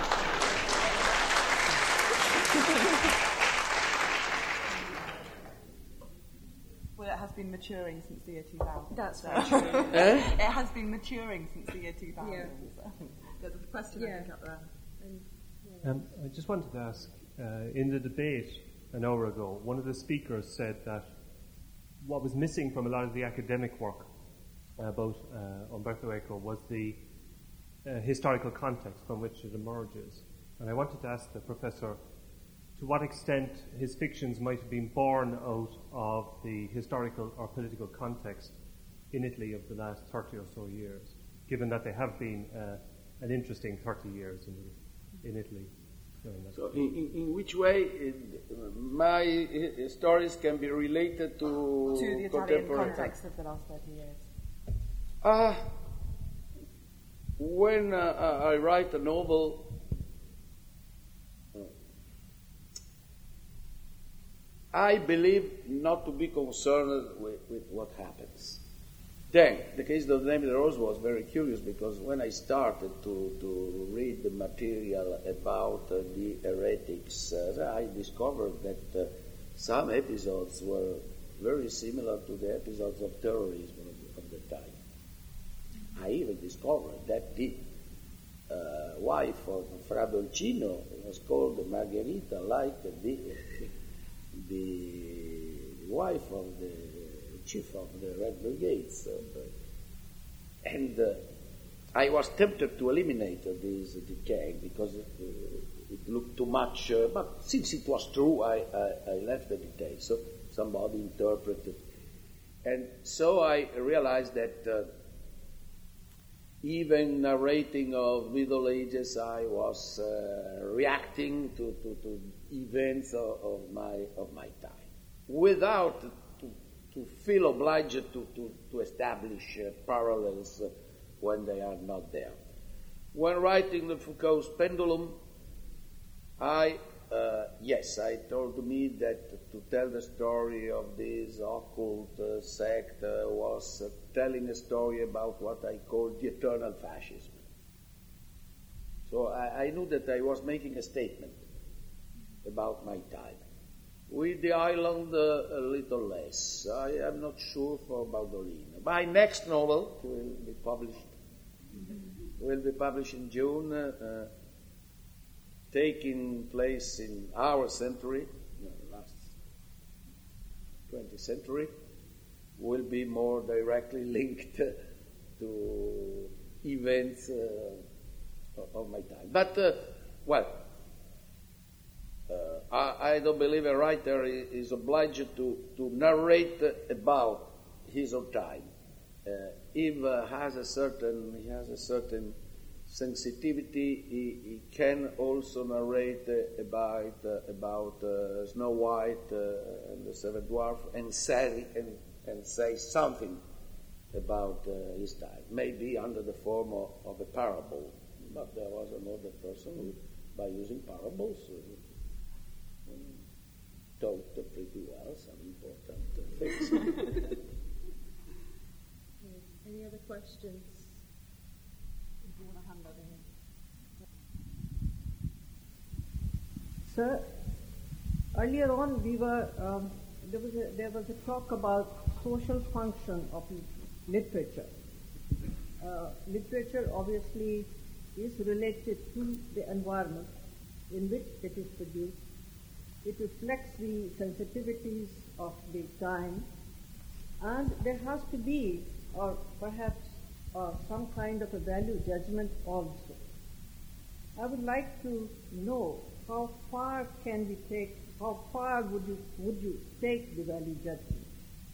[SPEAKER 2] Well, it has been maturing since the year two thousand.
[SPEAKER 1] That's
[SPEAKER 2] so.
[SPEAKER 1] very true.
[SPEAKER 3] Eh?
[SPEAKER 2] It has been maturing since the year two thousand.
[SPEAKER 1] Yeah.
[SPEAKER 2] So. There's a question
[SPEAKER 1] Yeah.
[SPEAKER 2] I think up there.
[SPEAKER 8] Um, I just wanted to ask, uh, in the debate an hour ago, one of the speakers said that what was missing from a lot of the academic work about uh, Umberto Eco was the uh, historical context from which it emerges. And I wanted to ask the professor to what extent his fictions might have been born out of the historical or political context in Italy of the last thirty or so years, given that they have been uh, an interesting thirty years in, in Italy. during that
[SPEAKER 3] So, in, in, in which way it, my uh, stories can be related to,
[SPEAKER 2] To the Italian
[SPEAKER 3] contemporary
[SPEAKER 2] context of the last thirty years.
[SPEAKER 3] Uh, when uh, I write a novel, I believe not to be concerned with, with what happens. Then, the case of the Name of the Rose was very curious because when I started to, to read the material about uh, the heretics, uh, I discovered that uh, some episodes were very similar to the episodes of terrorism of, of the time. I even discovered that the uh, wife of Fra Dolcino was called Margherita, like the, the wife of the chief of the Red Brigades. Uh, and uh, I was tempted to eliminate uh, this decay because it, uh, it looked too much, uh, but since it was true, I, I, I left the details. So somebody interpreted. And so I realized that uh, even narrating of Middle Ages, I was uh, reacting to, to, to events of, of my of my time, without to, to feel obliged to, to, to establish uh, parallels uh, when they are not there. When writing the Foucault's Pendulum, I uh, yes, I told me that to tell the story of this occult uh, sect uh, was uh, telling a story about what I called the eternal fascism. So I, I knew that I was making a statement about my time. With the island, uh, a little less. I am not sure for Baudolino. My next novel will be published. Will be published in June, uh, uh, taking place in our century, you know, last twentieth century. Will be more directly linked to events uh, of my time. But uh, well. Uh, I, I don't believe a writer is obliged to, to narrate about his own time. Uh, if uh, has a certain he has a certain sensitivity, he, he can also narrate uh, about uh, about uh, Snow White uh, and the Seven Dwarfs and say and, and say something about uh, his time, maybe under the form of, of a parable. But there was another person who, by using parables, Uh, taught pretty well some important uh, things.
[SPEAKER 1] Any other questions? If you want to hand that in.
[SPEAKER 9] Sir, earlier on we were um, there was a, there was a talk about social function of literature. Uh, literature obviously is related to the environment in which it is produced. It reflects the sensitivities of the time, and there has to be, or perhaps uh, some kind of a value judgment also. I would like to know how far can we take, how far would you would you take the value judgment?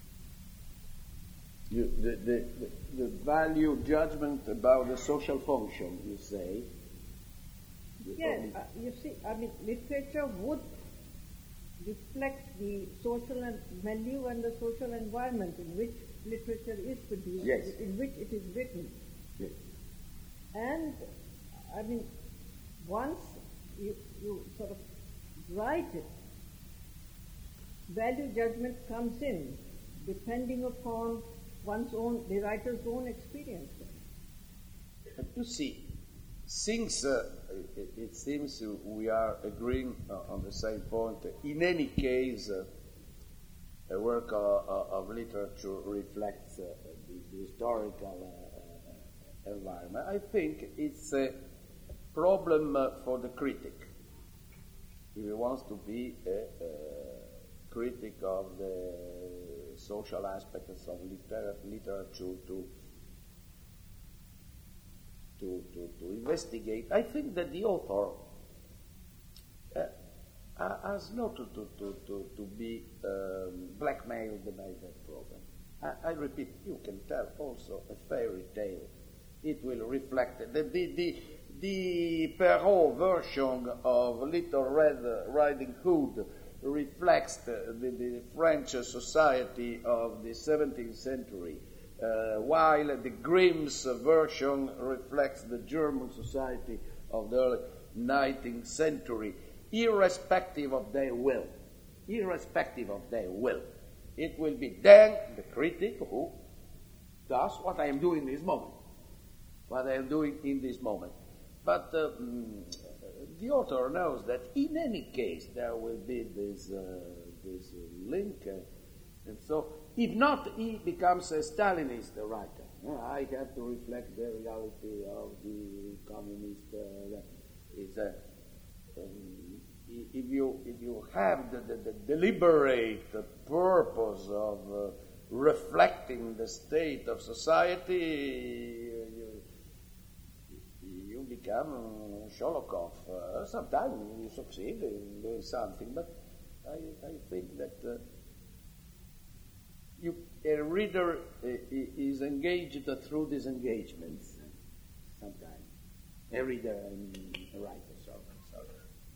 [SPEAKER 3] You, the, the, the, the value judgment about the social function, you say? You
[SPEAKER 9] Yes, uh, you see, I mean, literature would reflect the social and value and the social environment in which literature is produced,
[SPEAKER 3] yes.
[SPEAKER 9] in which it is written.
[SPEAKER 3] Yes.
[SPEAKER 9] And, I mean, once you, you sort of write it, value judgment comes in, depending upon one's own, the writer's own experience.
[SPEAKER 3] You see, since uh, it, it seems we are agreeing uh, on the same point, in any case, uh, a work of, of literature reflects uh, the, the historical uh, uh, environment. I think it's a problem uh, for the critic. If he wants to be a, a critic of the social aspects of liter- literature to To, to, to investigate, I think that the author uh, has not to, to, to, to, to be um, blackmailed by that problem. I, I repeat, you can tell also a fairy tale. It will reflect the, the, the, the Perrault version of Little Red Riding Hood reflects the, the, the French society of the seventeenth century. Uh, while the Grimm's version reflects the German society of the early nineteenth century, irrespective of their will, irrespective of their will, it will be then the critic who does what I am doing in this moment, what I am doing in this moment. But uh, the author knows that in any case there will be this, uh, this link, uh, and so if not, he becomes a Stalinist writer. Uh, I have to reflect the reality of the communist. Uh, it's a, um, if you if you have the, the, the deliberate purpose of uh, reflecting the state of society, you, you become Sholokov. Uh, sometimes you succeed in doing something, but I, I think that. Uh, You, a reader uh, is engaged through disengagements sometimes. A reader, I mean, a writer, sorry. sorry.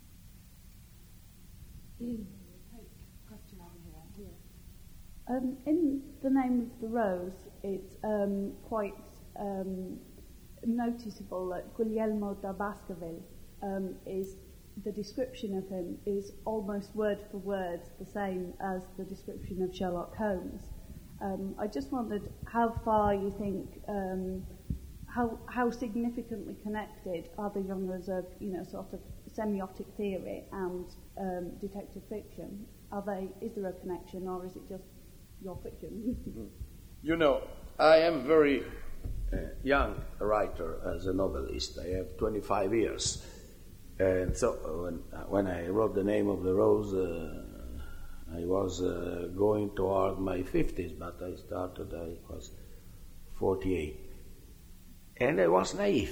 [SPEAKER 10] Um, in The Name of the Rose, it's um, quite um, noticeable that Guglielmo da Baskerville um, is, the description of him is almost word for word the same as the description of Sherlock Holmes. Um, I just wondered how far you think, um, how how significantly connected are the genres of, you know, sort of semiotic theory and um, detective fiction? are they? Is there a connection, or is it just your fiction?
[SPEAKER 3] You know, I am very uh, young writer as a novelist. I have twenty-five years. And so uh, when, uh, when I wrote The Name of the Rose, uh, I was uh, going toward my fifties, but I started, I was forty-eight. And I was naive.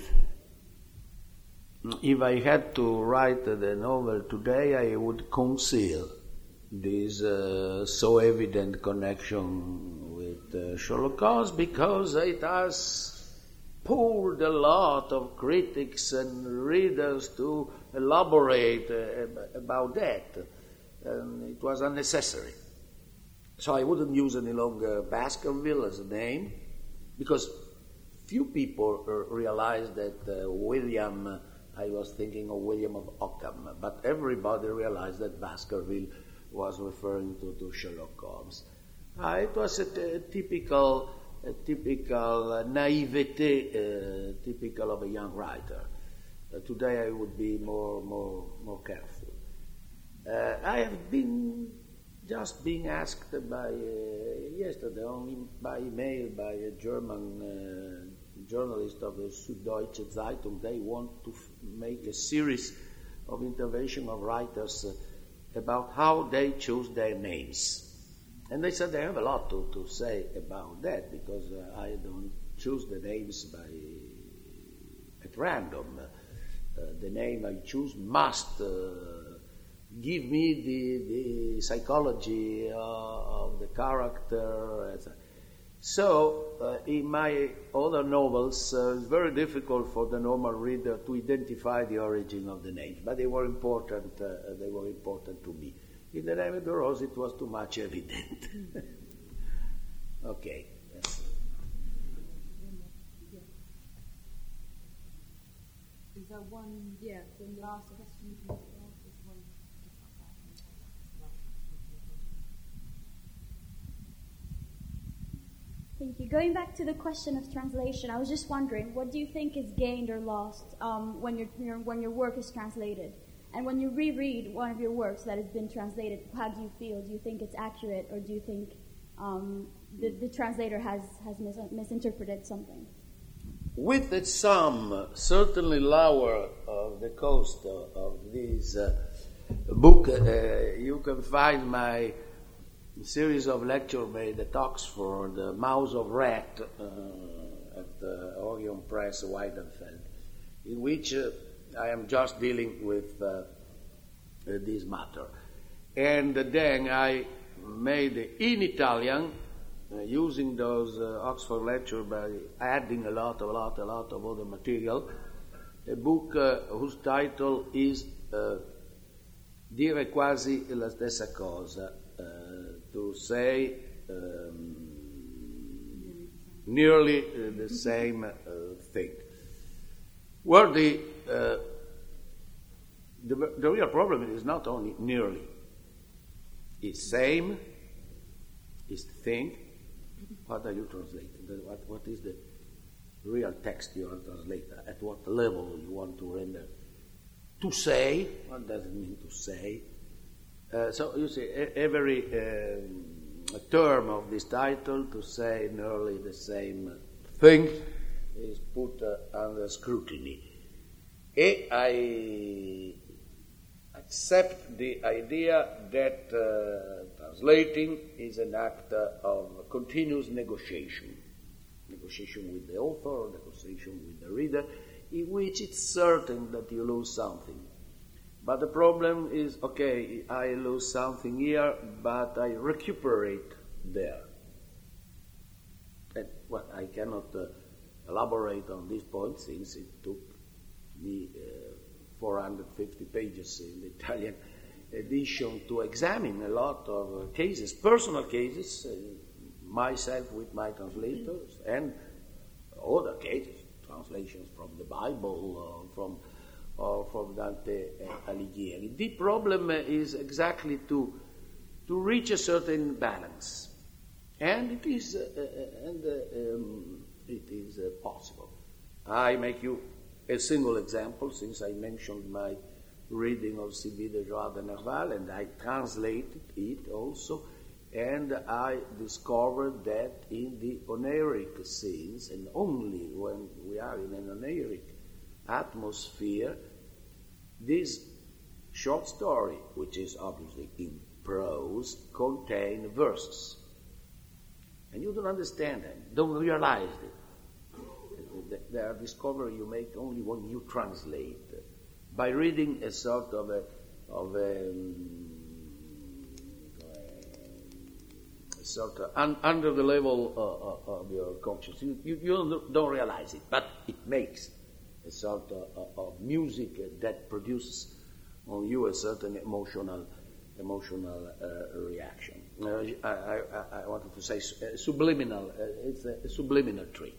[SPEAKER 3] If I had to write the novel today, I would conceal this uh, so evident connection with uh, Sherlock Holmes because it has pulled a lot of critics and readers to elaborate uh, about that. And it was unnecessary. So I wouldn't use any longer Baskerville as a name because few people uh, realized that uh, William, uh, I was thinking of William of Ockham, but everybody realized that Baskerville was referring to, to Sherlock Holmes. Uh, it was a, a typical a typical uh, naivete, uh, typical of a young writer. Uh, today I would be more more more careful. Uh, I have been just being asked by uh, yesterday only by email by a German uh, journalist of the Süddeutsche Zeitung. They want to f- make a series of intervention of writers uh, about how they choose their names. And they said they have a lot to, to say about that because uh, I don't choose the names by at random. Uh, the name I choose must uh, give me the, the psychology uh, of the character. So uh, in my other novels, uh, it's very difficult for the normal reader to identify the origin of the names, but they were important. Uh, they were important to me. In The Name of the Rose, it was too much evident. Okay. Yes.
[SPEAKER 1] Is there one, yeah, the last question you can ask is one.
[SPEAKER 11] Thank you. Going back to the question of translation, I was just wondering, what do you think is gained or lost um, when your, your when your work is translated? And when you reread one of your works that has been translated, how do you feel? Do you think it's accurate, or do you think um, the, the translator has, has mis- misinterpreted something?
[SPEAKER 3] With some certainly lower of the cost of, of this uh, book, uh, you can find my series of lectures made at Oxford, The Mouse of Rat, uh, at the Orion Press, Weidenfeld, in which uh, I am just dealing with uh, uh, this matter. And then I made in Italian, uh, using those uh, Oxford lectures by adding a lot, a lot, a lot of other material, a book uh, whose title is uh, Dire quasi la stessa cosa, uh, to say um, nearly uh, the same uh, thing. Where the, uh, the the real problem is not only nearly, it's same, it's thing. What are you translating? What what is the real text you are translating? At what level you want to render? To say, what does it mean to say? Uh, so you see, every uh, term of this title, to say nearly the same thing, is put uh, under scrutiny. And I accept the idea that uh, translating is an act of continuous negotiation. Negotiation with the author, negotiation with the reader, in which it's certain that you lose something. But the problem is, okay, I lose something here, but I recuperate there. And, well, I cannot uh, elaborate on this point since it took me uh, four hundred fifty pages in the Italian edition to examine a lot of uh, cases, personal cases, uh, myself with my translators, and other cases, translations from the Bible, uh, from or from Dante Alighieri. The problem is exactly to to reach a certain balance, and it is uh, uh, and uh, um, it is uh, possible. I make you a single example, since I mentioned my reading of Sylvie de Joie de Nerval, and I translated it also, and I discovered that in the oniric scenes, and only when we are in an oniric atmosphere, this short story, which is obviously in prose, contain verses. And you don't understand them, don't realize it. They are discovery you make only when you translate. By reading a sort of a, of a, a sort of un, under the level uh, of your conscience, you, you, you don't realize it, but it makes a sort of, of music that produces on you a certain emotional emotional uh, reaction. Uh, I, I, I wanted to say uh, subliminal. Uh, it's a, a subliminal trick.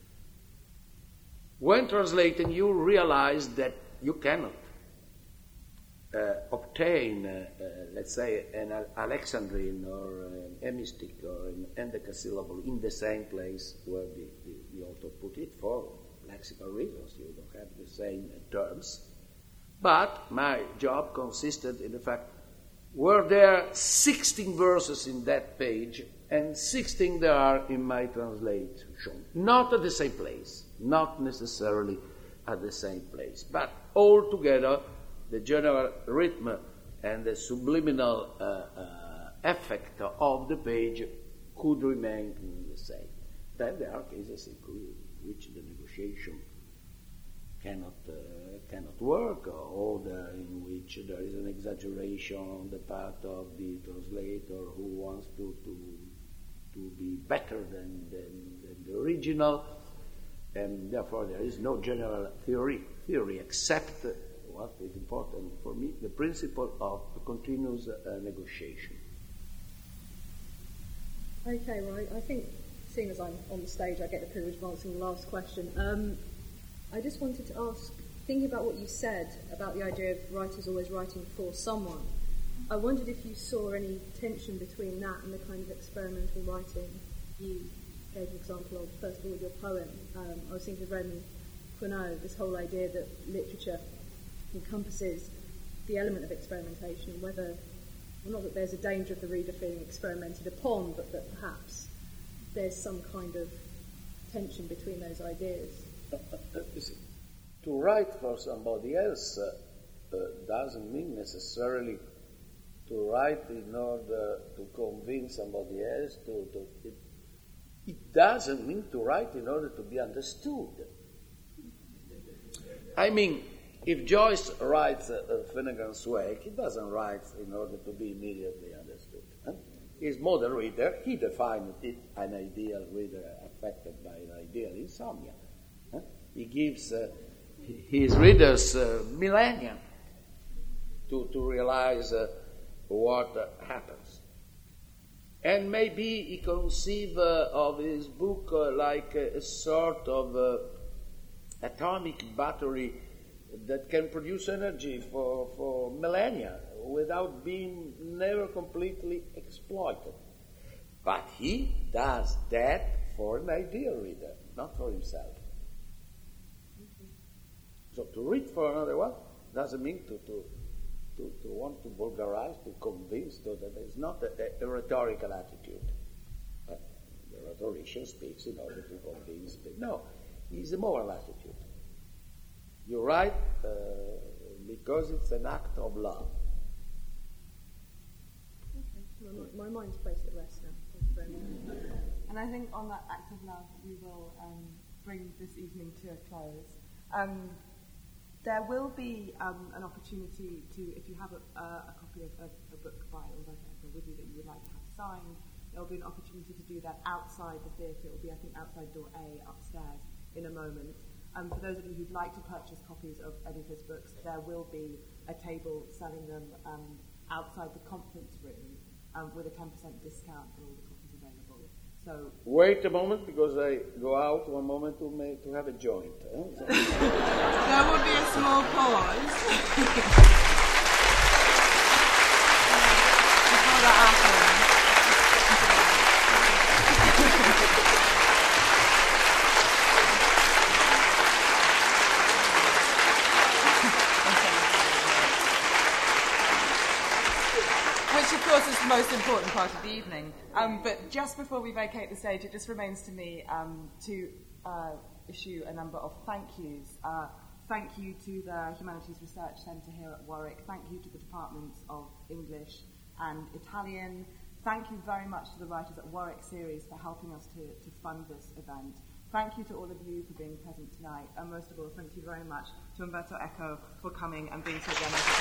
[SPEAKER 3] When translating, you realize that you cannot uh, obtain, uh, uh, let's say, an Alexandrine or an hemistic or an endecasyllable in the same place where the, the, the author put it for lexical reasons. You don't have the same terms. But my job consisted in the fact, were there sixteen verses in that page, and sixteen there are in my translation. Not at the same place, not necessarily at the same place, but all together, the general rhythm and the subliminal uh, uh, effect of the page could remain the same. Then there are cases in which the negotiation cannot uh, cannot work, or the, in which there is an exaggeration on the part of the translator who wants to to, to be better than, than, than the original, and therefore there is no general theory theory except what is important for me, the principle of continuous uh, negotiation.
[SPEAKER 1] Okay, well, I, I think, seeing as I'm on the stage, I get the privilege of answering the last question. Um, I just wanted to ask, thinking about what you said about the idea of writers always writing for someone, I wondered if you saw any tension between that and the kind of experimental writing you gave an example of, first of all, with your poem. Um, I was thinking of Raymond Queneau, this whole idea that literature encompasses the element of experimentation, whether, well, not that there's a danger of the reader feeling experimented upon, but that perhaps there's some kind of tension between those ideas.
[SPEAKER 3] To write for somebody else uh, uh, doesn't mean necessarily to write in order to convince somebody else to, to it, it doesn't mean to write in order to be understood. I mean, if Joyce writes uh, uh, Finnegan's Wake, he doesn't write in order to be immediately understood. Huh? His modern reader, he defined it an ideal reader affected by an ideal insomnia. Huh? He gives uh, his readers uh, millennia to, to realize uh, what uh, happens. And maybe he conceives uh, of his book uh, like a, a sort of uh, atomic battery that can produce energy for, for millennia without being never completely exploited. But he does that for an ideal reader, not for himself. So to read for another one doesn't mean to, to, to, to want to vulgarize, to convince, to, that it's not a, a, a rhetorical attitude. But the rhetorician speaks in order to convince. No, it's a moral attitude. You write uh, because it's an act of love.
[SPEAKER 1] Okay, my, my mind's placed at rest now. Thank you very much.
[SPEAKER 2] And I think on that act of love, we will um, bring this evening to a close. Um, there will be um, an opportunity to, if you have a, uh, a copy of a, a book by Umberto Eco with you that you would like to have signed, there will be an opportunity to do that outside the theatre. It will be, I think, outside door A upstairs in a moment. Um, for those of you who'd like to purchase copies of any of his books, there will be a table selling them um, outside the conference room um, with a ten percent discount for all the copies available. So
[SPEAKER 3] wait a moment, because I go out one moment to make, to have a joint. Eh? So.
[SPEAKER 2] There will be a small pause before that happens. most important part of the evening. Um, but just before we vacate the stage, it just remains to me um, to uh, issue a number of thank yous. Uh, thank you to the Humanities Research Centre here at Warwick. Thank you to the Departments of English and Italian. Thank you very much to the Writers at Warwick series for helping us to, to fund this event. Thank you to all of you for being present tonight. And most of all, thank you very much to Umberto Eco for coming and being so generous.